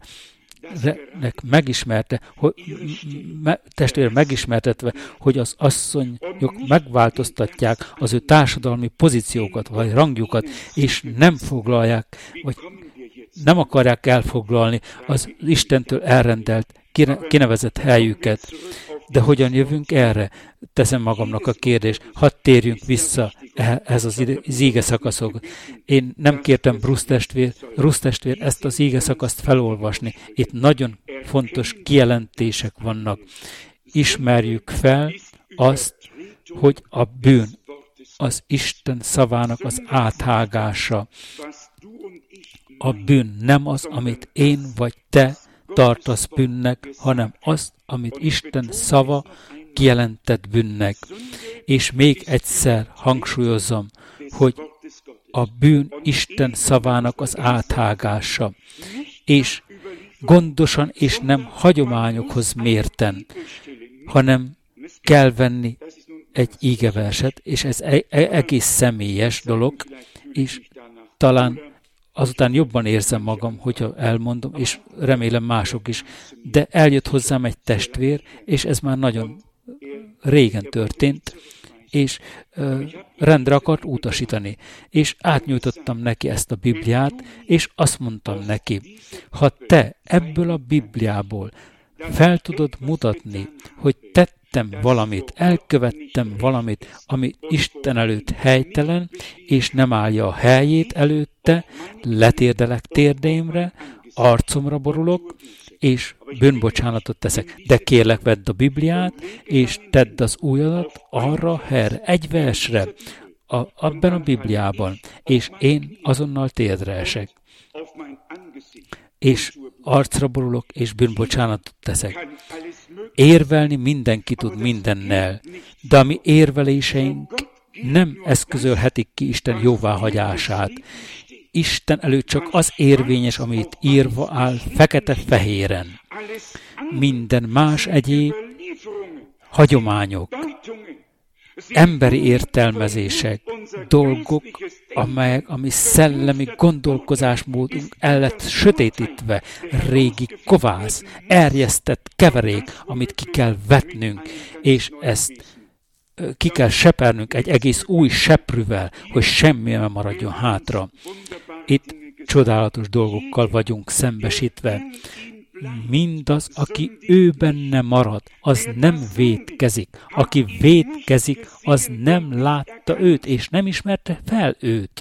A: megismertetve, hogy az asszonyok megváltoztatják az ő társadalmi pozíciókat, vagy rangjukat, és nem foglalják, vagy nem akarják elfoglalni az Istentől elrendelt, kinevezett helyüket. De hogyan jövünk erre? Teszem magamnak a kérdést. Hadd térjünk vissza ez az íge szakaszok. Én nem kértem Bruce testvér ezt az íge szakaszt felolvasni. Itt nagyon fontos kijelentések vannak. Ismerjük fel azt, hogy a bűn az Isten szavának az áthágása. A bűn nem az, amit én vagy te tartasz bűnnek, hanem azt, amit Isten szava kijelentett bűnnek. És még egyszer hangsúlyozom, hogy a bűn Isten szavának az áthágása, és gondosan és nem hagyományokhoz mérten, hanem kell venni egy ígeverset, és ez egész személyes dolog, és talán azután jobban érzem magam, hogyha elmondom, és remélem mások is. De eljött hozzám egy testvér, és ez már nagyon régen történt, és rendre akart utasítani. És átnyújtottam neki ezt a Bibliát, és azt mondtam neki, ha te ebből a Bibliából fel tudod mutatni, hogy tettem valamit, elkövettem valamit, ami Isten előtt helytelen, és nem állja a helyét előtte, letérdelek térdeimre, arcomra borulok, és bűnbocsánatot teszek. De kérlek, vedd a Bibliát, és tedd az ujjadat arra a helyre, egy versre, abban a Bibliában, és én azonnal térdre esek. És arcra borulok, és bűnbocsánatot teszek. Érvelni mindenki tud mindennel, de a mi érveléseink nem eszközölhetik ki Isten jóváhagyását. Isten előtt csak az érvényes, amit írva áll fekete-fehéren. Minden más egyéb hagyományok, emberi értelmezések, dolgok, amelyek a mi szellemi gondolkozásmódunk el lett sötétítve, régi kovász, erjesztett keverék, amit ki kell vetnünk, és ezt ki kell sepernünk egy egész új seprűvel, hogy semmi nem maradjon hátra. Itt csodálatos dolgokkal vagyunk szembesítve. Mindaz, aki ő benne marad, az nem vétkezik. Aki vétkezik, az nem látta őt, és nem ismerte fel őt.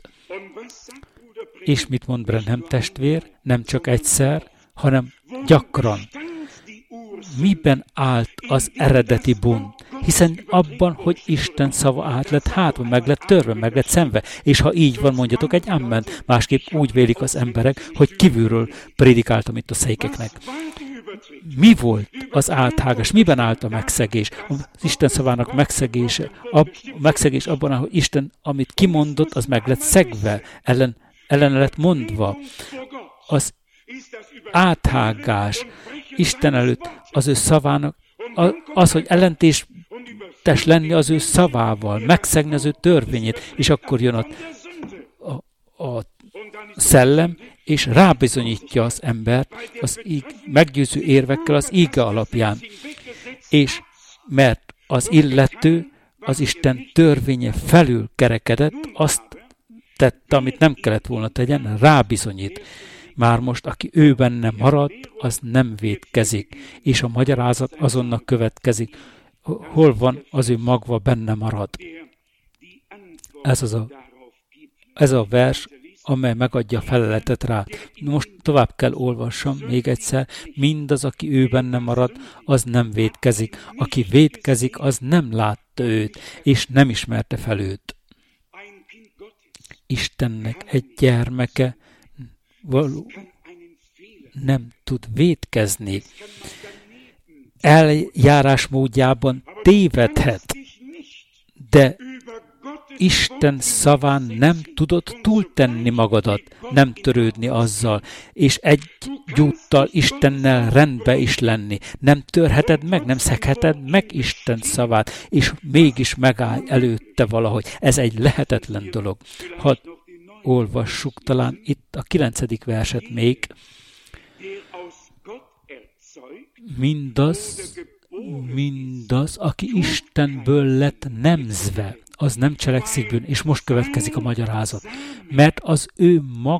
A: És mit mond Branham testvér? Nem csak egyszer, hanem gyakran. Miben állt az eredeti bűn? Hiszen abban, hogy Isten szava át lett hátva, meg lett törve, meg lett szenve. És ha így van, mondjatok egy amen. Másképp úgy vélik az emberek, hogy kívülről prédikáltam itt a székeknek. Mi volt az áthágás? Miben állt a megszegés? Az Isten szavának megszegés abban, hogy Isten, amit kimondott, az meg lett szegve, ellen lett mondva. Az áthágás Isten előtt az ő szavának, az, hogy ellentétes lenni az ő szavával, megszegni az ő törvényét, és akkor jön a szellem, és rábizonyítja az embert az meggyőző érvekkel az íge alapján. És mert az illető az Isten törvénye felül kerekedett, azt tette, amit nem kellett volna tegyen, rábizonyít. Már most, aki ő benne marad, az nem vétkezik, és a magyarázat azonnal következik. Hol van az ő magva benne marad? Ez a vers, amely megadja a feleletet rá. Most tovább kell olvassam még egyszer. Mindaz, aki ő benne marad, az nem vétkezik. Aki vétkezik, az nem látta őt, és nem ismerte fel őt. Istennek egy gyermeke nem tud vétkezni. Eljárásmódjában tévedhet, de Isten szaván nem tudod túltenni magadat, nem törődni azzal, és egyúttal Istennel rendbe is lenni. Nem törheted meg, nem szegheted meg Isten szavát, és mégis megállj előtte valahogy. Ez egy lehetetlen dolog. Hadd olvassuk talán itt a 9. verset még. Mindaz, aki Istenből lett nemzve, az nem cselekszik bűn. És most következik a magyarázat. Mert az ő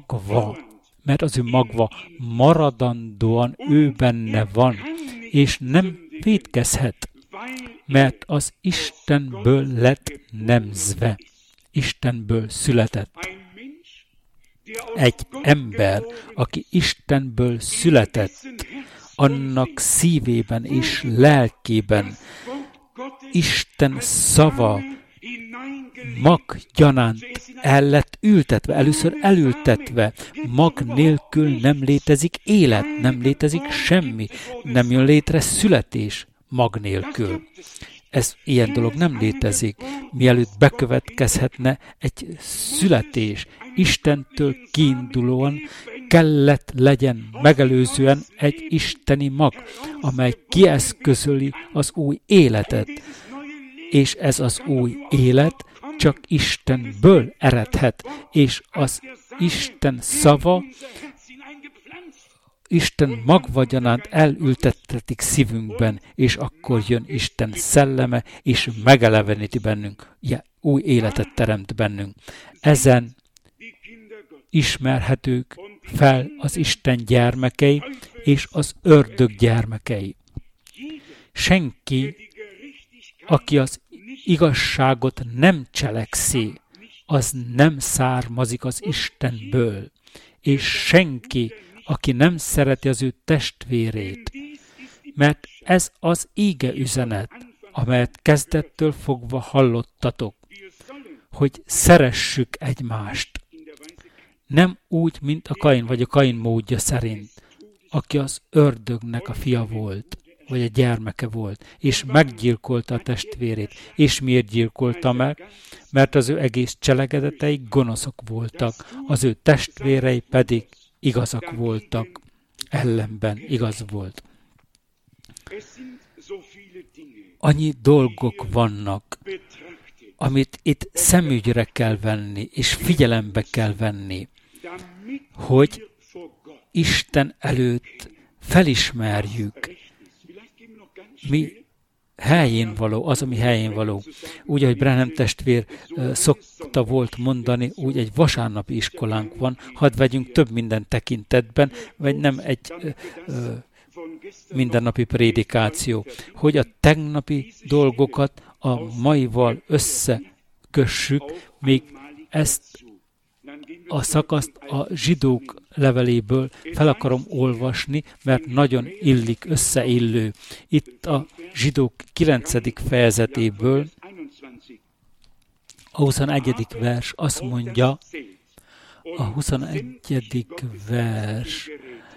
A: magva maradandóan ő benne van, és nem vétkezhet, mert az Istenből lett nemzve. Istenből született. Egy ember, aki Istenből született, annak szívében és lelkében Isten szava maggyanánt el lett ültetve, először elültetve. Mag nélkül nem létezik élet, nem létezik semmi, nem jön létre születés mag nélkül. ilyen dolog nem létezik. Mielőtt bekövetkezhetne egy születés, Istentől kiindulóan kellett legyen megelőzően egy isteni mag, amely kieszközöli az új életet. És ez az új élet csak Istenből eredhet, és az Isten szava, Isten magvagyonánt elültettetik szívünkben, és akkor jön Isten szelleme, és megeleveníti bennünk, új életet teremt bennünk. Ezen ismerhetők fel az Isten gyermekei és az ördög gyermekei. Senki, aki az igazságot nem cselekszi, az nem származik az Istenből, és senki, aki nem szereti az ő testvérét, mert ez az íge üzenet, amelyet kezdettől fogva hallottatok, hogy szeressük egymást. Nem úgy, mint a Kain, vagy a Kain módja szerint, aki az ördögnek a fia volt, vagy a gyermeke volt, és meggyilkolta a testvérét. És miért gyilkolta meg? Mert az ő egész cselekedetei gonoszok voltak, az ő testvérei pedig igazak voltak, ellenben igaz volt. Annyi dolgok vannak, amit itt szemügyre kell venni, és figyelembe kell venni, hogy Isten előtt felismerjük, mi helyén való, az, ami helyén való. Úgy, ahogy Branham testvér szokta volt mondani, úgy egy vasárnapi iskolánk van, hadd vegyünk több minden tekintetben, vagy nem egy mindennapi prédikáció, hogy a tegnapi dolgokat a maival összekössük, még ezt a szakaszt a zsidók leveléből fel akarom olvasni, mert nagyon illik, összeillő. Itt a zsidók 9. fejezetéből a 21. vers azt mondja, a 21. vers,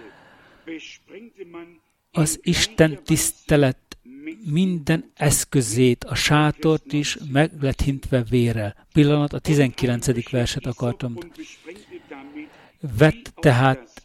A: az Isten tisztelet minden eszközét, a sátort is meg lett hintve vérrel. Pillanat, a 19. verset akartam. Vett tehát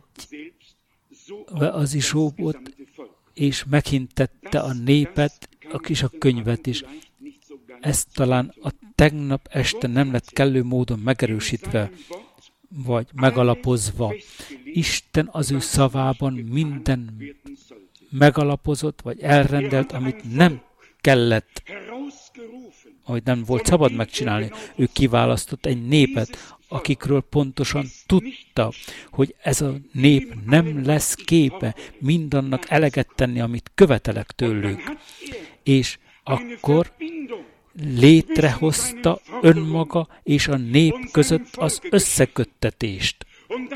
A: az isóbot, és meghintette a népet, és a könyvet is. Ez talán a tegnap este nem lett kellő módon megerősítve, vagy megalapozva. Isten az ő szavában minden megalapozott, vagy elrendelt, amit nem kellett, ahogy nem volt szabad megcsinálni. Ő kiválasztott egy népet, akikről pontosan tudta, hogy ez a nép nem lesz képe mindannak eleget tenni, amit követelek tőlük. És akkor létrehozta önmaga és a nép között az összeköttetést.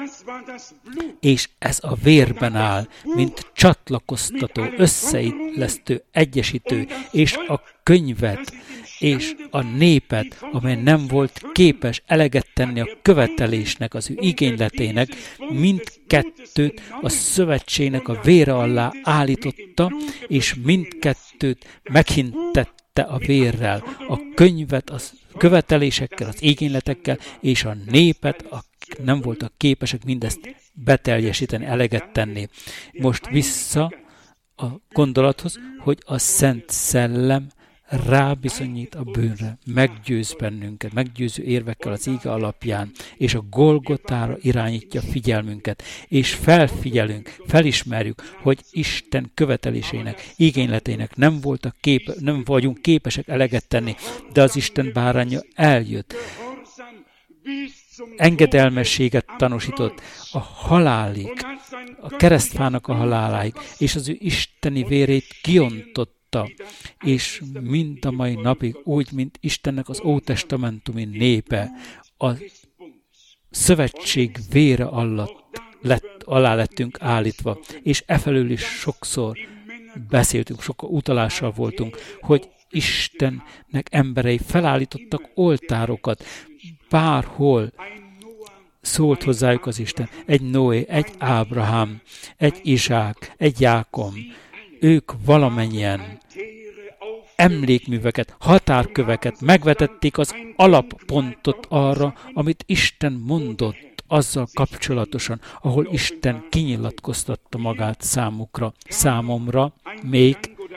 A: És ez a vérben áll, mint csatlakoztató, összeillesztő, egyesítő, és a könyvet, és a népet, amely nem volt képes eleget tenni a követelésnek, az ő igényletének, mindkettőt a szövetségnek a vére alá állította, és mindkettőt meghintette a vérrel, a könyvet, a követelésekkel, az igényletekkel, és a népet, akik nem voltak képesek mindezt beteljesíteni, eleget tenni. Most vissza a gondolathoz, hogy a Szent Szellem rábizonyít a bűnre, meggyőz bennünket, meggyőző érvekkel az íge alapján, és a Golgotára irányítja figyelmünket, és felfigyelünk, felismerjük, hogy Isten követelésének, igényletének nem vagyunk képesek eleget tenni, de az Isten báránya eljött, engedelmességet tanúsított a halálig, a keresztfának a haláláig, és az ő isteni vérét kiontotta, és mind a mai napig úgy, mint Istennek az ótestamentumi népe, a szövetség vére alá lettünk állítva, és efelől is sokszor beszéltünk, sokkal utalással voltunk, hogy Istennek emberei felállítottak oltárokat, bárhol szólt hozzájuk az Isten. Egy Noé, egy Ábrahám, egy Izsák, egy Jákob. Ők valamennyien emlékműveket, határköveket, megvetették az alappontot arra, amit Isten mondott azzal kapcsolatosan, ahol Isten kinyilatkoztatta magát számomra, még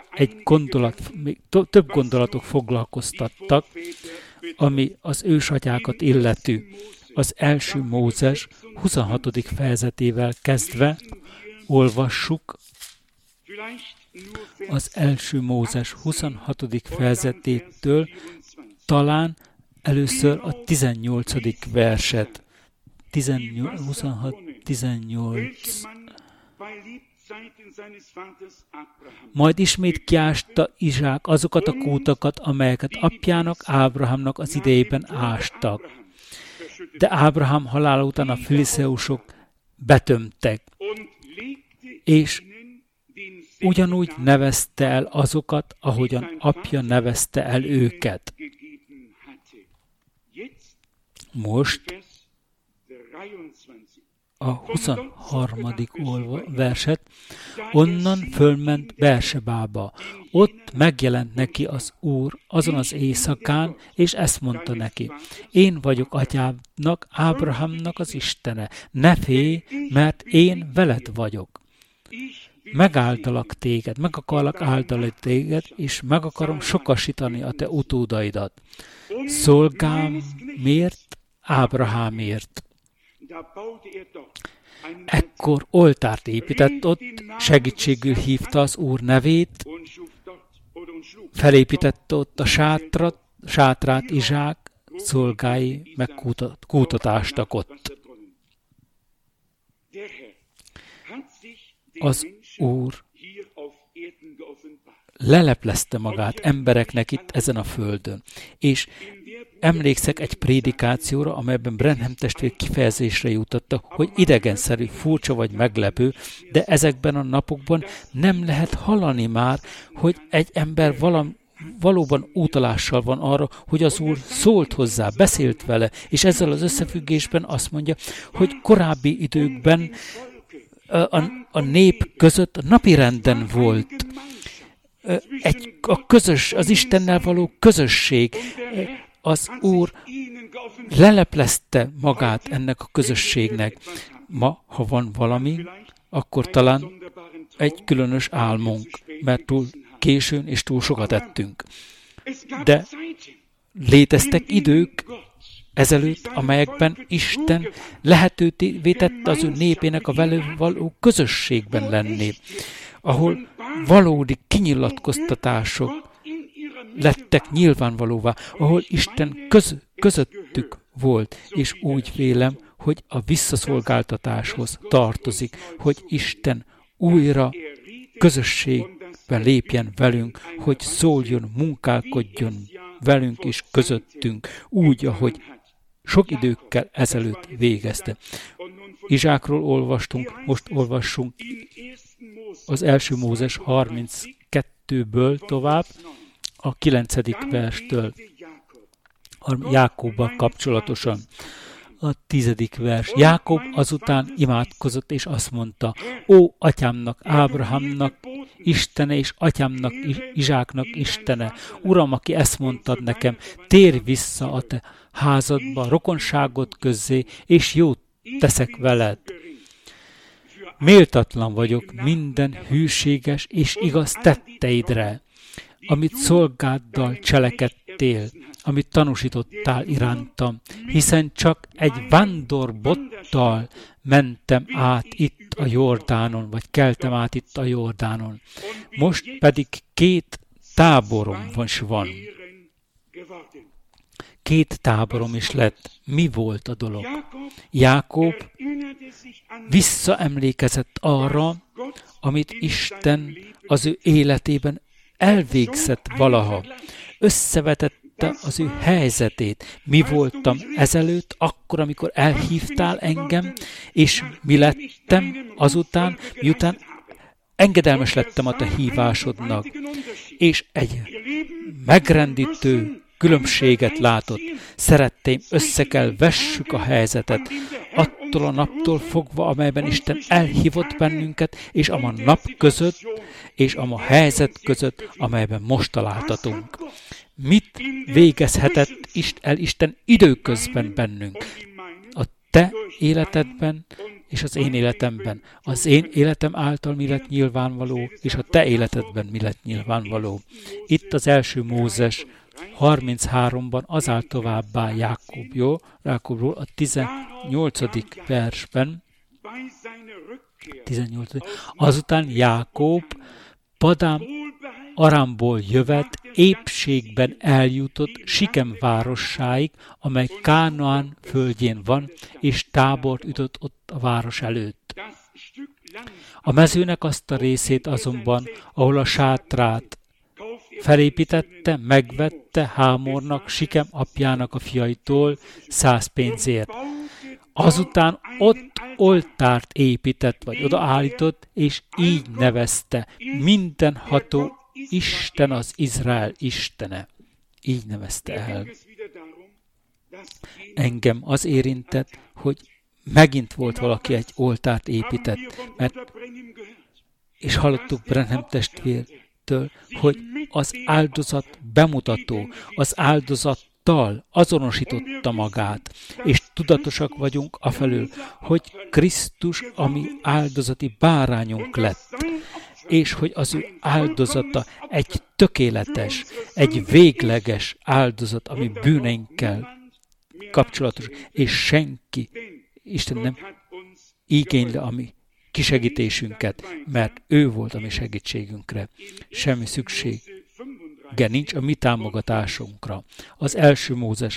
A: több gondolatok foglalkoztattak, ami az ősatyákat illető. Az első Mózes 26. fejezetével kezdve olvassuk az első Mózes 26. fejezetétől talán először a 18. verset. 26-18. Majd ismét kiásta Izsák azokat a kútokat, amelyeket apjának, Ábrahámnak az idejében ástak. De Ábrahám halála után a filiszteusok betömtek, és ugyanúgy nevezte el azokat, ahogyan apja nevezte el őket. Most a 23. verset, onnan fölment Beersebába. Ott megjelent neki az Úr azon az éjszakán, és ezt mondta neki: én vagyok atyádnak, Ábrahámnak az Istene. Ne félj, mert én veled vagyok. Megáldalak téged, meg akarlak áldani téged, és meg akarom sokasítani a te utódaidat. Szolgámért, Ábrahámért. Ekkor oltárt épített ott, segítségül hívta az Úr nevét, felépítette ott a sátrát Izsák, szolgái meg kútot ástak ott. Az Úr leleplezte magát embereknek itt ezen a földön, és emlékszek egy prédikációra, amelyben Branham testvér kifejezésre jutotta, hogy idegenszerű, furcsa vagy meglepő, de ezekben a napokban nem lehet hallani már, hogy egy ember valóban utalással van arra, hogy az Úr szólt hozzá, beszélt vele, és ezzel az összefüggésben azt mondja, hogy korábbi időkben a nép között napirenden volt az Istennel való közösség. Az Úr leleplezte magát ennek a közösségnek. Ma, ha van valami, akkor talán egy különös álmunk, mert túl későn és túl sokat ettünk. De léteztek idők ezelőtt, amelyekben Isten lehetővé tette az ő népének a vele való közösségben lenni, ahol valódi kinyilatkoztatások lettek nyilvánvalóvá, ahol Isten közöttük volt, és úgy vélem, hogy a visszaszolgáltatáshoz tartozik, hogy Isten újra közösségbe lépjen velünk, hogy szóljon, munkálkodjon velünk és közöttünk, úgy, ahogy sok időkkel ezelőtt végezte. Izsákról olvastunk, most olvassunk az első Mózes 32-ből tovább, a 9. verstől, a Jákobbal kapcsolatosan. A 10. vers. Jákob azután imádkozott, és azt mondta: ó, atyámnak, Ábrahámnak Istene, és atyámnak, Izsáknak Istene, Uram, aki ezt mondtad nekem, térj vissza a te házadba, rokonságot közzé, és jót teszek veled. Méltatlan vagyok minden hűséges és igaz tetteidre, amit szolgáddal cselekedtél, amit tanúsítottál irántam, hiszen csak egy vándorbotttal mentem át itt a Jordánon, vagy keltem át itt a Jordánon. Most pedig 2 táborom van. 2 táborom is lett. Mi volt a dolog? Jákob visszaemlékezett arra, amit Isten az ő életében elvégzett valaha. Összevetette az ő helyzetét. Mi voltam ezelőtt, akkor, amikor elhívtál engem, és mi lettem azután, miután engedelmes lettem a te hívásodnak, és egy megrendítő különbséget látott. Szeretném, össze kell vessük a helyzetet. A attól a naptól fogva, amelyben Isten elhívott bennünket, és a nap között, és a helyzet között, amelyben most találtatunk. Mit végezhetett el Isten időközben bennünk? A te életedben és az én életemben. Az én életem által mi lett nyilvánvaló, és a te életedben mi lett nyilvánvaló. Itt az első Mózes 33-ban az áll továbbá Jákobról a 18. versben. 18. Azután Jákob Padán Aramból jövet, épségben eljutott Sikem várossáig, amely Kánaán földjén van, és tábort ütött ott a város előtt. A mezőnek azt a részét azonban, ahol a sátrát felépítette, megvette Hámornak, Sikem apjának a fiaitól 100 pénzért. Azután ott oltárt épített, vagy odaállított, és így nevezte: mindenható Isten az Izrael Istene. Így nevezte el. Engem az érintett, hogy megint volt valaki egy oltárt épített, és hallottuk Branham testvértől, hogy az áldozat bemutató, az áldozattal azonosította magát, és tudatosak vagyunk afelől, hogy Krisztus a mi áldozati bárányunk lett, és hogy az ő áldozata egy tökéletes, egy végleges áldozat, ami bűneinkkel kapcsolatos, és senki, Isten nem igényli a mi kisegítésünket, mert ő volt a mi segítségünkre. Semmi szüksége nincs a mi támogatásunkra. Az első Mózes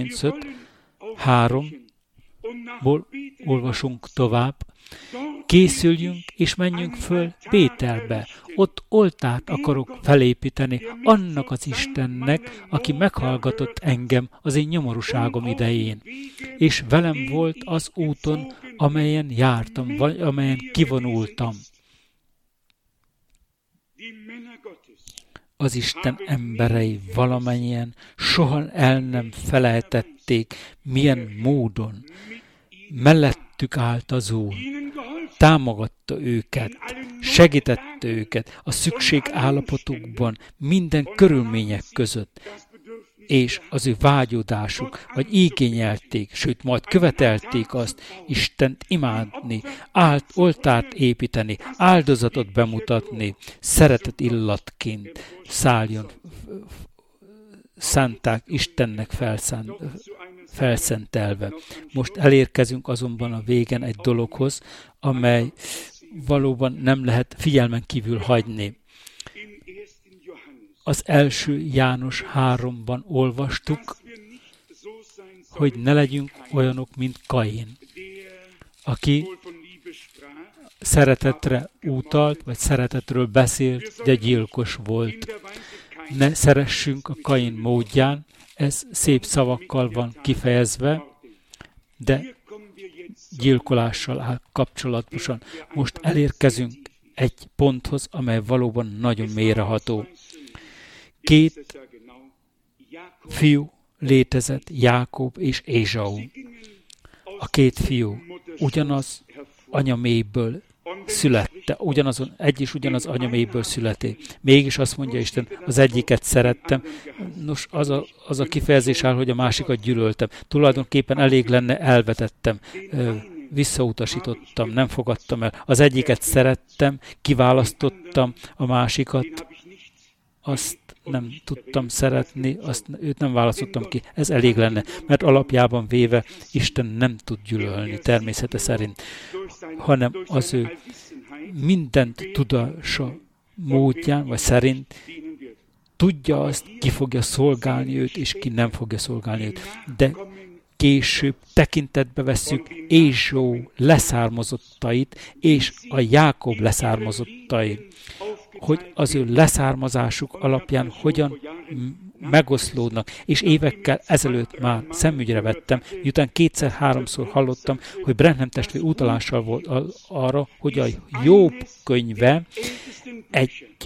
A: 35:3-ból olvasunk tovább. Készüljünk és menjünk föl Bételbe. Ott oltárt akarok felépíteni annak az Istennek, aki meghallgatott engem az én nyomorúságom idején, és velem volt az úton, amelyen jártam, vagy amelyen kivonultam. Az Isten emberei valamennyien soha el nem felejtették, milyen módon mellettük állt az Úr. Támogatta őket, segítette őket a szükség állapotukban, minden körülmények között, és az ő vágyódásuk, vagy igényelték, sőt, majd követelték azt, Istent imádni, oltárt építeni, áldozatot bemutatni, szeretet illatként szálljon, szánták Istennek felszentelve. Most elérkezünk azonban a végen egy dologhoz, amely valóban nem lehet figyelmen kívül hagyni. Az első János 3-ban olvastuk, hogy ne legyünk olyanok, mint Kain, aki szeretetre utalt, vagy szeretetről beszélt, de gyilkos volt. Ne szeressünk a Kain módján, ez szép szavakkal van kifejezve, de gyilkolással áll kapcsolatosan. Most elérkezünk egy ponthoz, amely valóban nagyon mélyreható. Két fiú létezett, Jákob és Ézsau. A két fiú ugyanaz anyamélyből születte, egy is ugyanaz anyamélyből születé. Mégis azt mondja Isten, az egyiket szerettem. Nos, az a kifejezés áll, hogy a másikat gyűlöltem. Tulajdonképpen elég lenne, elvetettem, visszautasítottam, nem fogadtam el. Az egyiket szerettem, kiválasztottam, a másikat azt nem tudtam szeretni, őt nem választottam ki. Ez elég lenne, mert alapjában véve Isten nem tud gyűlölni természete szerint, hanem az ő mindent tudása módján, vagy szerint tudja azt, ki fogja szolgálni őt, és ki nem fogja szolgálni őt. De később tekintetbe vesszük Ézsau leszármazottait, és a Jákob leszármazottait, hogy az ő leszármazásuk alapján hogyan megoszlódnak, és évekkel ezelőtt már szemügyre vettem, miután 2-3-szor hallottam, hogy Branham testvér utalással volt arra, hogy a Jobb könyve egy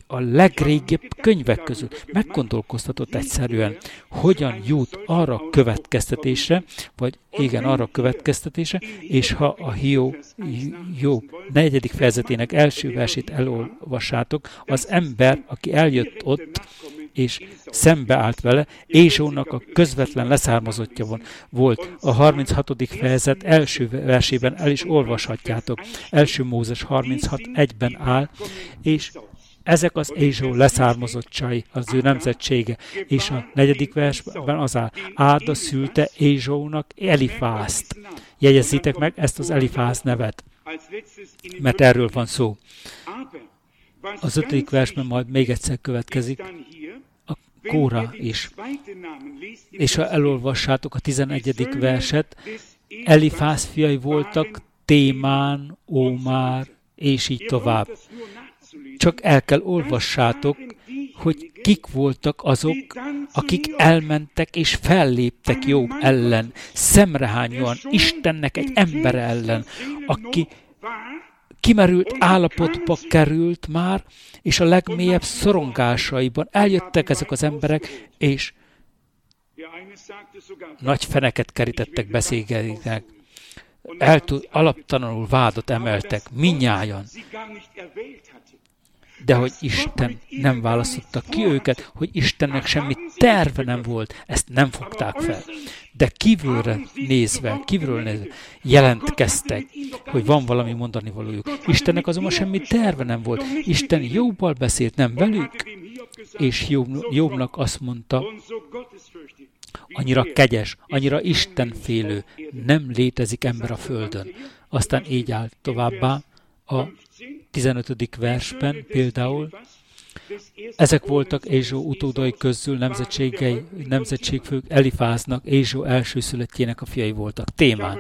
A: a legrégibb könyvek közül. Meggondolkoztatott egyszerűen, hogyan jut arra a következtetésre, vagy igen, arra a következtetésre, és ha a Jobb 4. fejezetének első versét elolvassátok, az ember, aki eljött ott, és szembeállt vele, Ézsónak a közvetlen leszármazottja volt. A 36. fejezet első versében el is olvashatjátok. 1 Mózes 36:1-ben áll, és ezek az Ézsó leszármazottjai, az ő nemzetsége. És a 4. versben az áll, Áda szülte Ézsónak Elifázt. Jegyezzétek meg ezt az Elifáz nevet, mert erről van szó. Az 5. versben majd még egyszer következik a Kóra is. És ha elolvassátok a 11. verset, Elifáz fiai voltak Témán, Ómár, és így tovább. Csak el kell olvassátok, hogy kik voltak azok, akik elmentek és felléptek Jobb ellen, szemrehányóan, Istennek egy ember ellen, aki kimerült állapotba került már, és a legmélyebb szorongásaiban eljöttek ezek az emberek, és nagy feneket kerítettek, beszélgetnek. Alaptalanul vádat emeltek, mindnyájan. De hogy Isten nem választotta ki őket, hogy Istennek semmi terve nem volt, ezt nem fogták fel. De kívülről nézve jelentkeztek, hogy van valami mondani valójuk. Istennek azonban semmi terve nem volt. Isten Jobbal beszélt, nem velük. És Jobbnak azt mondta, annyira kegyes, annyira istenfélő, nem létezik ember a földön. Aztán így áll továbbá a 15. versben például, ezek voltak Ézsó utódai közül nemzetségfők Elifáznak, Ézsó elsőszülöttjének a fiai voltak. Témán.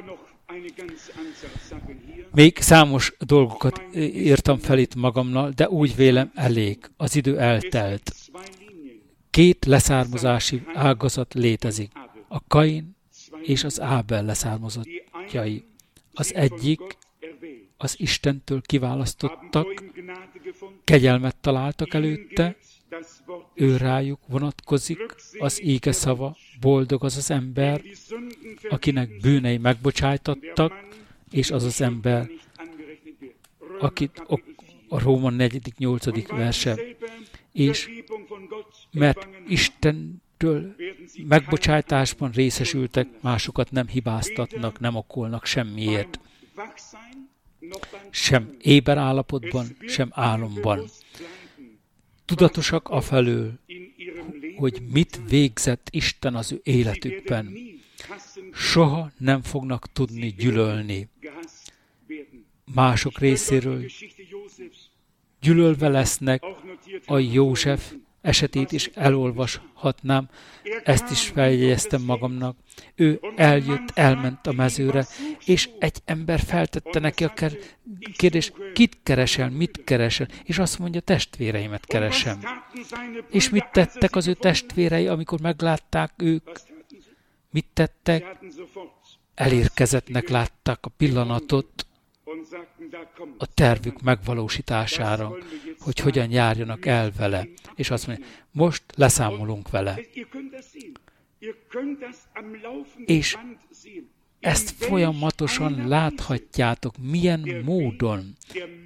A: Még számos dolgokat írtam fel itt magamnal, de úgy vélem elég. Az idő eltelt. 2 leszármazási ágazat létezik. A Kain és az Ábel leszármazottjai. Az egyik az Istentől kiválasztottak, kegyelmet találtak előtte, ő rájuk vonatkozik az ége szava, boldog az az ember, akinek bűnei megbocsájtattak, és az az ember, akit a Róma 4.8. verse, és mert Istentől megbocsátásban részesültek, másokat nem hibáztatnak, nem okolnak semmiért. Sem éber állapotban, sem álomban. Tudatosak afelől, hogy mit végzett Isten az ő életükben. Soha nem fognak tudni gyűlölni. Mások részéről gyűlölve lesznek, a József esetét is elolvashatnám, ezt is feljegyeztem magamnak. Ő elment a mezőre, és egy ember feltette neki a kérdést, kit keresel, mit keresel? És azt mondja, testvéreimet keresem. És mit tettek az ő testvérei, amikor meglátták ők? Mit tettek? Elérkezettnek látták a pillanatot a tervük megvalósítására, hogy hogyan járjanak el vele. És azt mondja, most leszámolunk vele. És ezt folyamatosan láthatjátok, milyen módon,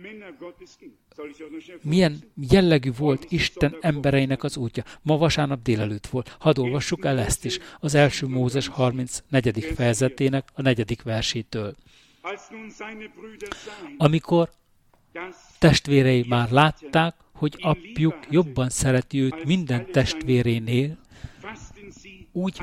A: milyen jellegű volt Isten embereinek az útja. Ma vasárnap délelőtt volt. Hadd olvassuk el ezt is, az 1 Mózes 34. fejezetének a 4. versétől. Amikor testvérei már látták, hogy apjuk jobban szereti őt minden testvérénél, úgy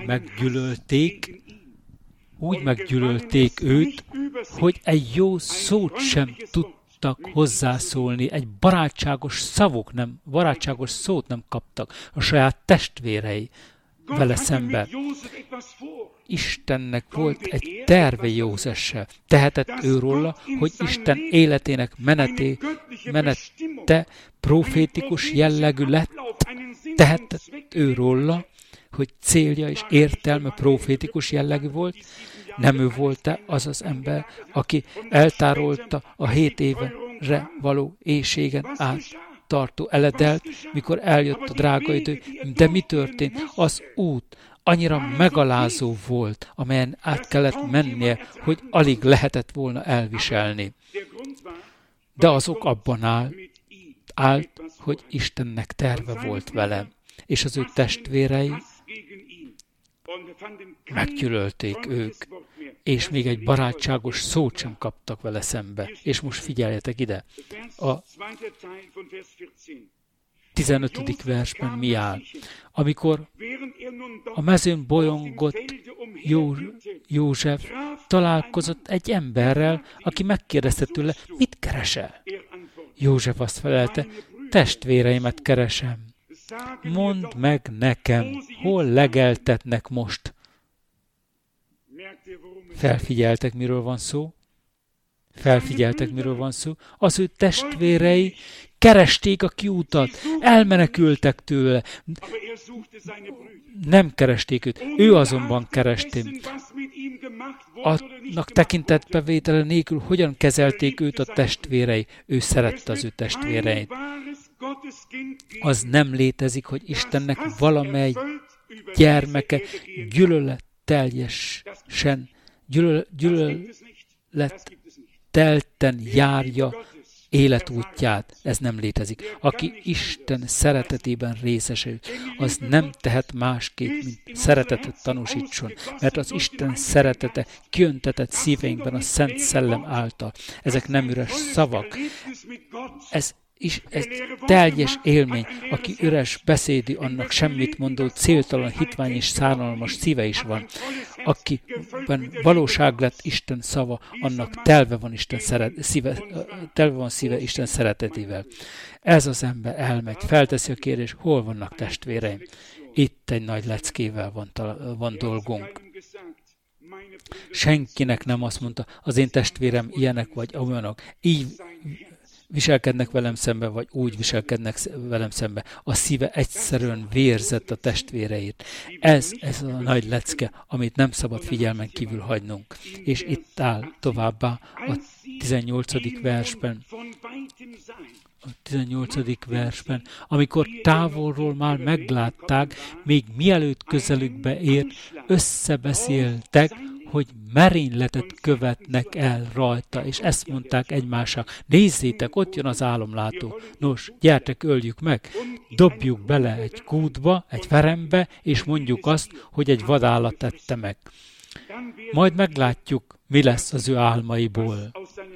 A: meggyűlölték őt, hogy egy jó szót sem tudtak hozzászólni, egy barátságos szót nem kaptak a saját testvérei vele szemben. Istennek volt egy terve Józseffel. Tehetett ő róla, hogy Isten életének menete profétikus jellegű lett. Tehetett ő róla, hogy célja és értelme profétikus jellegű volt. Nem ő volt-e az az ember, aki eltárolta a 7 évre való éhségen át áttartó eledelt, mikor eljött a drága idő. De mi történt? Az út annyira megalázó volt, amelyen át kellett mennie, hogy alig lehetett volna elviselni. De az ok abban állt, hogy Istennek terve volt vele, és az ő testvérei meggyűlölték ők, és még egy barátságos szót sem kaptak vele szembe. És most figyeljetek ide, a 15. versben mi áll? Amikor a mezőn bolyongott József találkozott egy emberrel, aki megkérdezte tőle, mit keresel? József azt felelte, testvéreimet keresem. Mondd meg nekem, hol legeltetnek most? Felfigyeltek, miről van szó? Az ő testvérei keresték a kiutat, elmenekültek tőle. Nem keresték őt, ő azonban kereste. Annak tekintetbevétele nélkül hogyan kezelték őt a testvérei? Ő szerette az ő testvéreit. Az nem létezik, hogy Istennek valamely gyermeke gyűlölettelten járja életútját. Ez nem létezik. Aki Isten szeretetében részesül, az nem tehet másképp, mint szeretetet tanúsítson, mert az Isten szeretete kiöntetett szíveinkben a Szent Szellem által. Ezek nem üres szavak. Ez teljes élmény, aki üres beszédi, annak semmit mondó, céltalan, hitvány és szánalmas szíve is van. Akiben valóság lett Isten szava, annak telve van szíve Isten szeretetével. Ez az ember elmegy, felteszi a kérdést, hol vannak testvéreim? Itt egy nagy leckével van dolgunk. Senkinek nem azt mondta, az én testvérem ilyenek vagy olyanok. Így viselkednek velem szembe, vagy úgy viselkednek velem szembe. A szíve egyszerűen vérzett a testvéreit. Ez a nagy lecke, amit nem szabad figyelmen kívül hagynunk. És itt áll továbbá a 18. versben, amikor távolról már meglátták, még mielőtt közelükbe ért, összebeszéltek, hogy merényletet követnek el rajta, és ezt mondták egymásnak, nézzétek, ott jön az álomlátó. Nos, gyertek, öljük meg, dobjuk bele egy kútba, egy verembe, és mondjuk azt, hogy egy vadállat tette meg. Majd meglátjuk, mi lesz az ő álmaiból.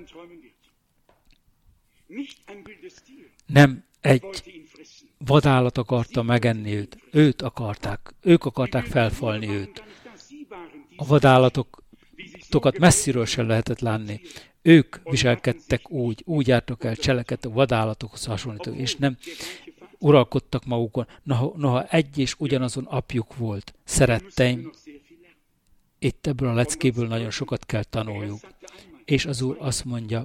A: Nem egy vadállat akarta megenni őt, ők akarták felfalni őt. A vadállatokat messziről sem lehetett látni. Ők viselkedtek úgy jártak el, cselekedtek a vadállatokhoz hasonlító, és nem uralkodtak magukon. Noha egy és ugyanazon apjuk volt. Szeretteim, itt ebből a leckéből nagyon sokat kell tanuljuk. És az Úr azt mondja,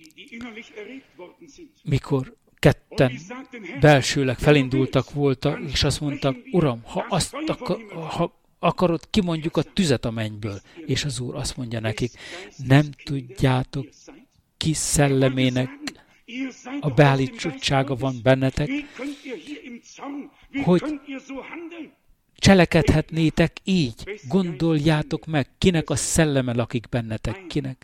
A: mikor ketten belsőleg felindultak voltak, és azt mondtak, Uram, ha akarod, kimondjuk a tüzet a mennyből. És az Úr azt mondja nekik, nem tudjátok, ki szellemének a beállítottsága van bennetek, hogy cselekedhetnétek így. Gondoljátok meg, kinek a szelleme lakik bennetek,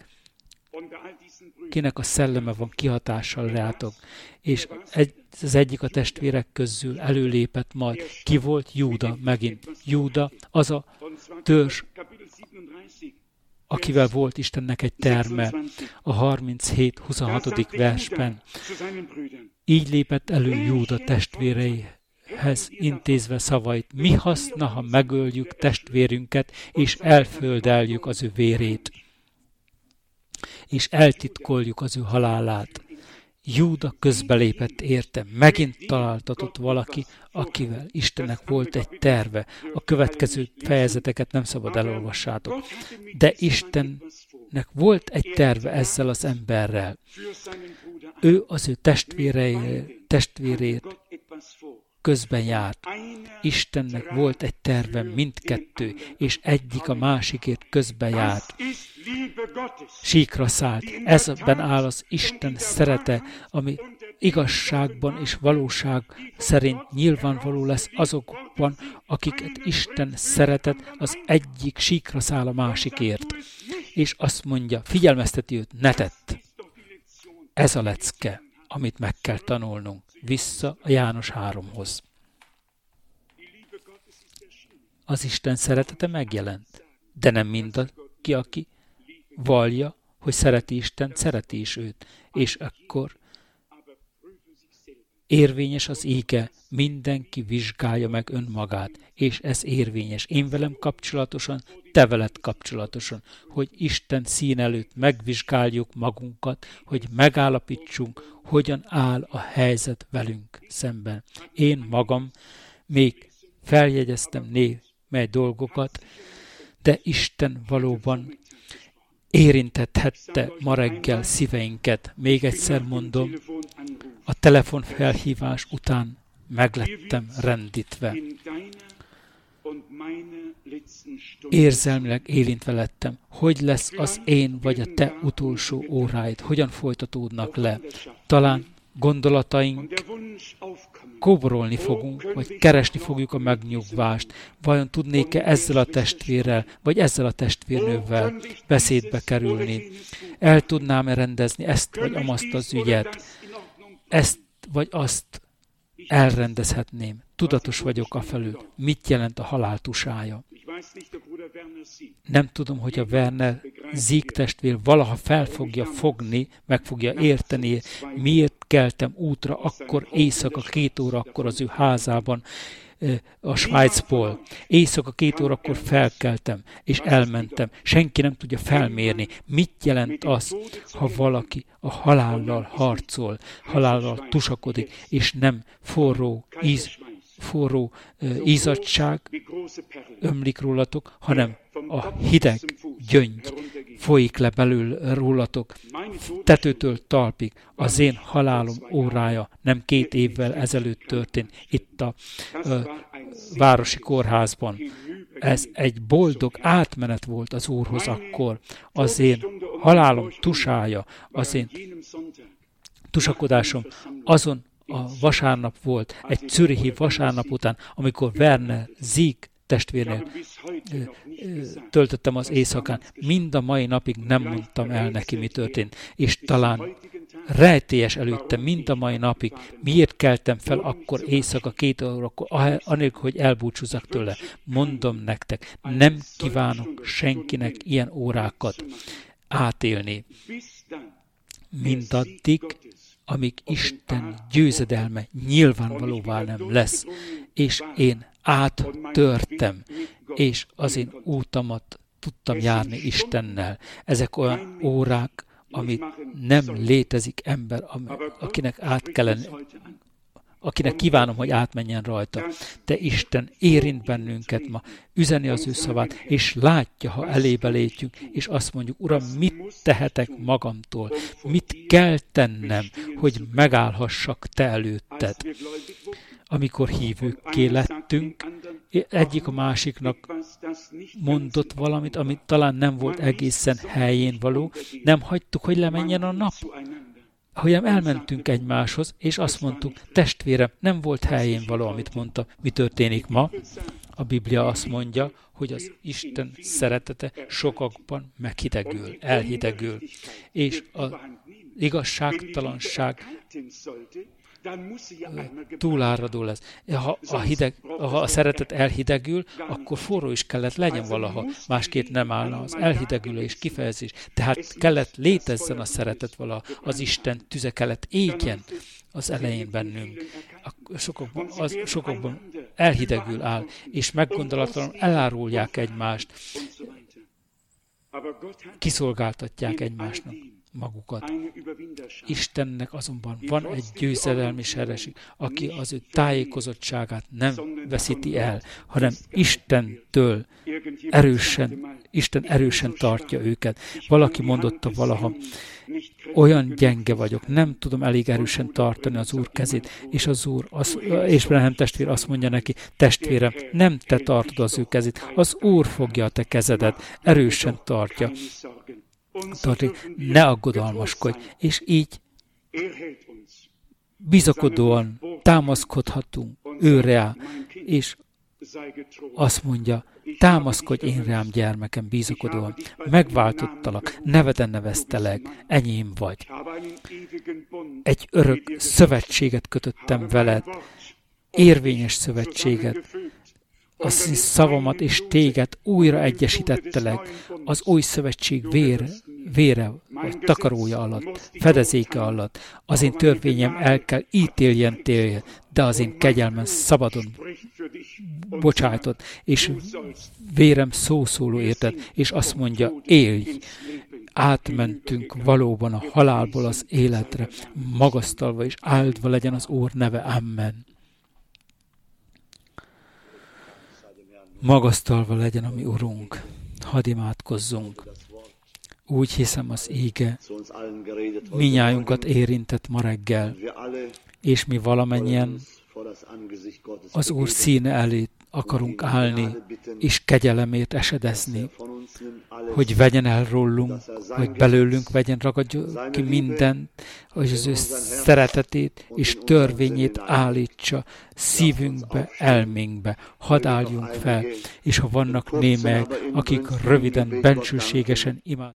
A: kinek a szelleme van kihatással rátok. És az egyik a testvérek közül előlépett majd. Ki volt? Júda megint. Júda az a törzs, akivel volt Istennek egy terme. A 37-26. versben. Így lépett elő Júda testvéreihez intézve szavait. Mi haszna, ha megöljük testvérünket, és elföldeljük az ő vérét, és eltitkoljuk az ő halálát. Júda közbelépett érte, megint találtatott valaki, akivel Istennek volt egy terve. A következő fejezeteket nem szabad elolvassátok. De Istennek volt egy terve ezzel az emberrel. Ő az ő testvérét közben járt. Istennek volt egy terve mindkettő, és egyik a másikért közben járt. Síkra szállt. Ezben áll az Isten szerete, ami igazságban és valóság szerint nyilvánvaló lesz azokban, akiket Isten szeretet, az egyik síkra száll a másikért. És azt mondja, figyelmezteti őt, ne tett. Ez a lecke, amit meg kell tanulnunk. Vissza a János 3-hoz. Az Isten szeretete megjelent, de nem mindenki, aki vallja, hogy szereti Isten, szereti is őt. És akkor érvényes az íge, mindenki vizsgálja meg önmagát, és ez érvényes. Én velem kapcsolatosan, te veled kapcsolatosan, hogy Isten szín előtt megvizsgáljuk magunkat, hogy megállapítsunk, hogyan áll a helyzet velünk szemben. Én magam még feljegyeztem némely dolgokat, de Isten valóban érintethette ma reggel szíveinket. Még egyszer mondom, a telefonfelhívás után meglettem rendítve. Érzelmileg érintve lettem. Hogy lesz az én vagy a te utolsó óráid? Hogyan folytatódnak le? Talán gondolataink kóborolni fogunk, vagy keresni fogjuk a megnyugvást. Vajon tudnék-e ezzel a testvérrel, vagy ezzel a testvérnővel beszédbe kerülni? El tudnám-e rendezni ezt, vagy amazt az ügyet? Ezt, vagy azt elrendezhetném. Tudatos vagyok afelől. Mit jelent a halál tusája? Nem tudom, hogy a Werner Sieg testvér valaha fel fogja fogni, meg fogja érteni, miért keltem útra akkor éjszaka 2 órakor az ő házában, a Svájcból. Éjszaka 2 órakor felkeltem, és elmentem. Senki nem tudja felmérni, mit jelent az, ha valaki a halállal harcol, halállal tusakodik, és nem forró izzadság ömlik rólatok, hanem a hideg gyöngy folyik le belül rólatok, tetőtől talpig. Az én halálom órája nem 2 évvel ezelőtt történt itt a városi kórházban. Ez egy boldog átmenet volt az Úrhoz akkor. Az én halálom tusája, az én tusakodásom azon a vasárnap volt, egy zürichi vasárnap után, amikor Werner Sieg testvérnél töltöttem az éjszakán. Mind a mai napig nem mondtam el neki, mi történt. És talán rejtélyes előtte mind a mai napig, miért keltem fel akkor éjszaka 2 órakor, anélkül, hogy elbúcsúzzak tőle. Mondom nektek, nem kívánok senkinek ilyen órákat átélni. Mindaddig, amíg Isten győzedelme nyilvánvalóvá nem lesz, és én áttörtem, és az én útamat tudtam járni Istennel. Ezek olyan órák, amit nem létezik ember, akinek kívánom, hogy átmenjen rajta. De Isten érint bennünket ma, üzeni az ő szavát, és látja, ha elébe létjük, és azt mondjuk, Uram, mit tehetek magamtól? Mit kell tennem, hogy megállhassak te előtted? Amikor hívőkké lettünk, egyik a másiknak mondott valamit, amit talán nem volt egészen helyén való, nem hagytuk, hogy lemenjen a nap. Hogyan elmentünk egymáshoz, és azt mondtuk, testvérem, nem volt helyén való, amit mondta. Mi történik ma? A Biblia azt mondja, hogy az Isten szeretete sokakban meghidegül, elhidegül, és az igazságtalanság túláradó lesz. Ha a szeretet elhidegül, akkor forró is kellett legyen valaha, másképp nem állna az elhidegülés kifejezés. Tehát kellett létezzen a szeretet valaha, az Isten tüze kellett égjen az elején bennünk. Sokakban elhidegül áll, és meggondolatlanul elárulják egymást, kiszolgáltatják egymásnak magukat. Istennek azonban van egy győzedelmi seregség, aki az ő tájékozottságát nem veszíti el, hanem Isten erősen tartja őket. Valaki mondotta valaha, olyan gyenge vagyok, nem tudom elég erősen tartani az Úr kezét, és az Úr, és Branham testvér azt mondja neki, testvérem, nem te tartod az ő kezét, az Úr fogja a te kezedet, erősen tartja. Ne aggodalmaskodj, és így bizakodóan támaszkodhatunk őre, és azt mondja, támaszkodj én rám, gyermekem, bizakodóan, megváltottalak, neveden neveztelek, enyém vagy. Egy örök szövetséget kötöttem veled, érvényes szövetséget, a szavamat és téged újra egyesítettelek az új szövetség vére, vagy takarója alatt, fedezéke alatt. Az én törvényem el kell ítéljen téged, de az én kegyelmem szabadon bocsájtott, és vérem szószóló érted, és azt mondja, élj! Átmentünk valóban a halálból az életre, magasztalva és áldva legyen az Úr neve. Amen. Magasztalva legyen a mi Urunk. Hadd imádkozzunk. Úgy hiszem, az íge minnyájunkat érintett ma reggel, és mi valamennyien az Úr színe elé akarunk állni, és kegyelemért esedezni, hogy vegyen el rólunk, hogy belőlünk vegyen, ragadjon ki mindent, hogy az ő szeretetét és törvényét állítsa szívünkbe, elménkbe. Hadd álljunk fel, és ha vannak némelyek, akik röviden, bensőségesen imádkoznak,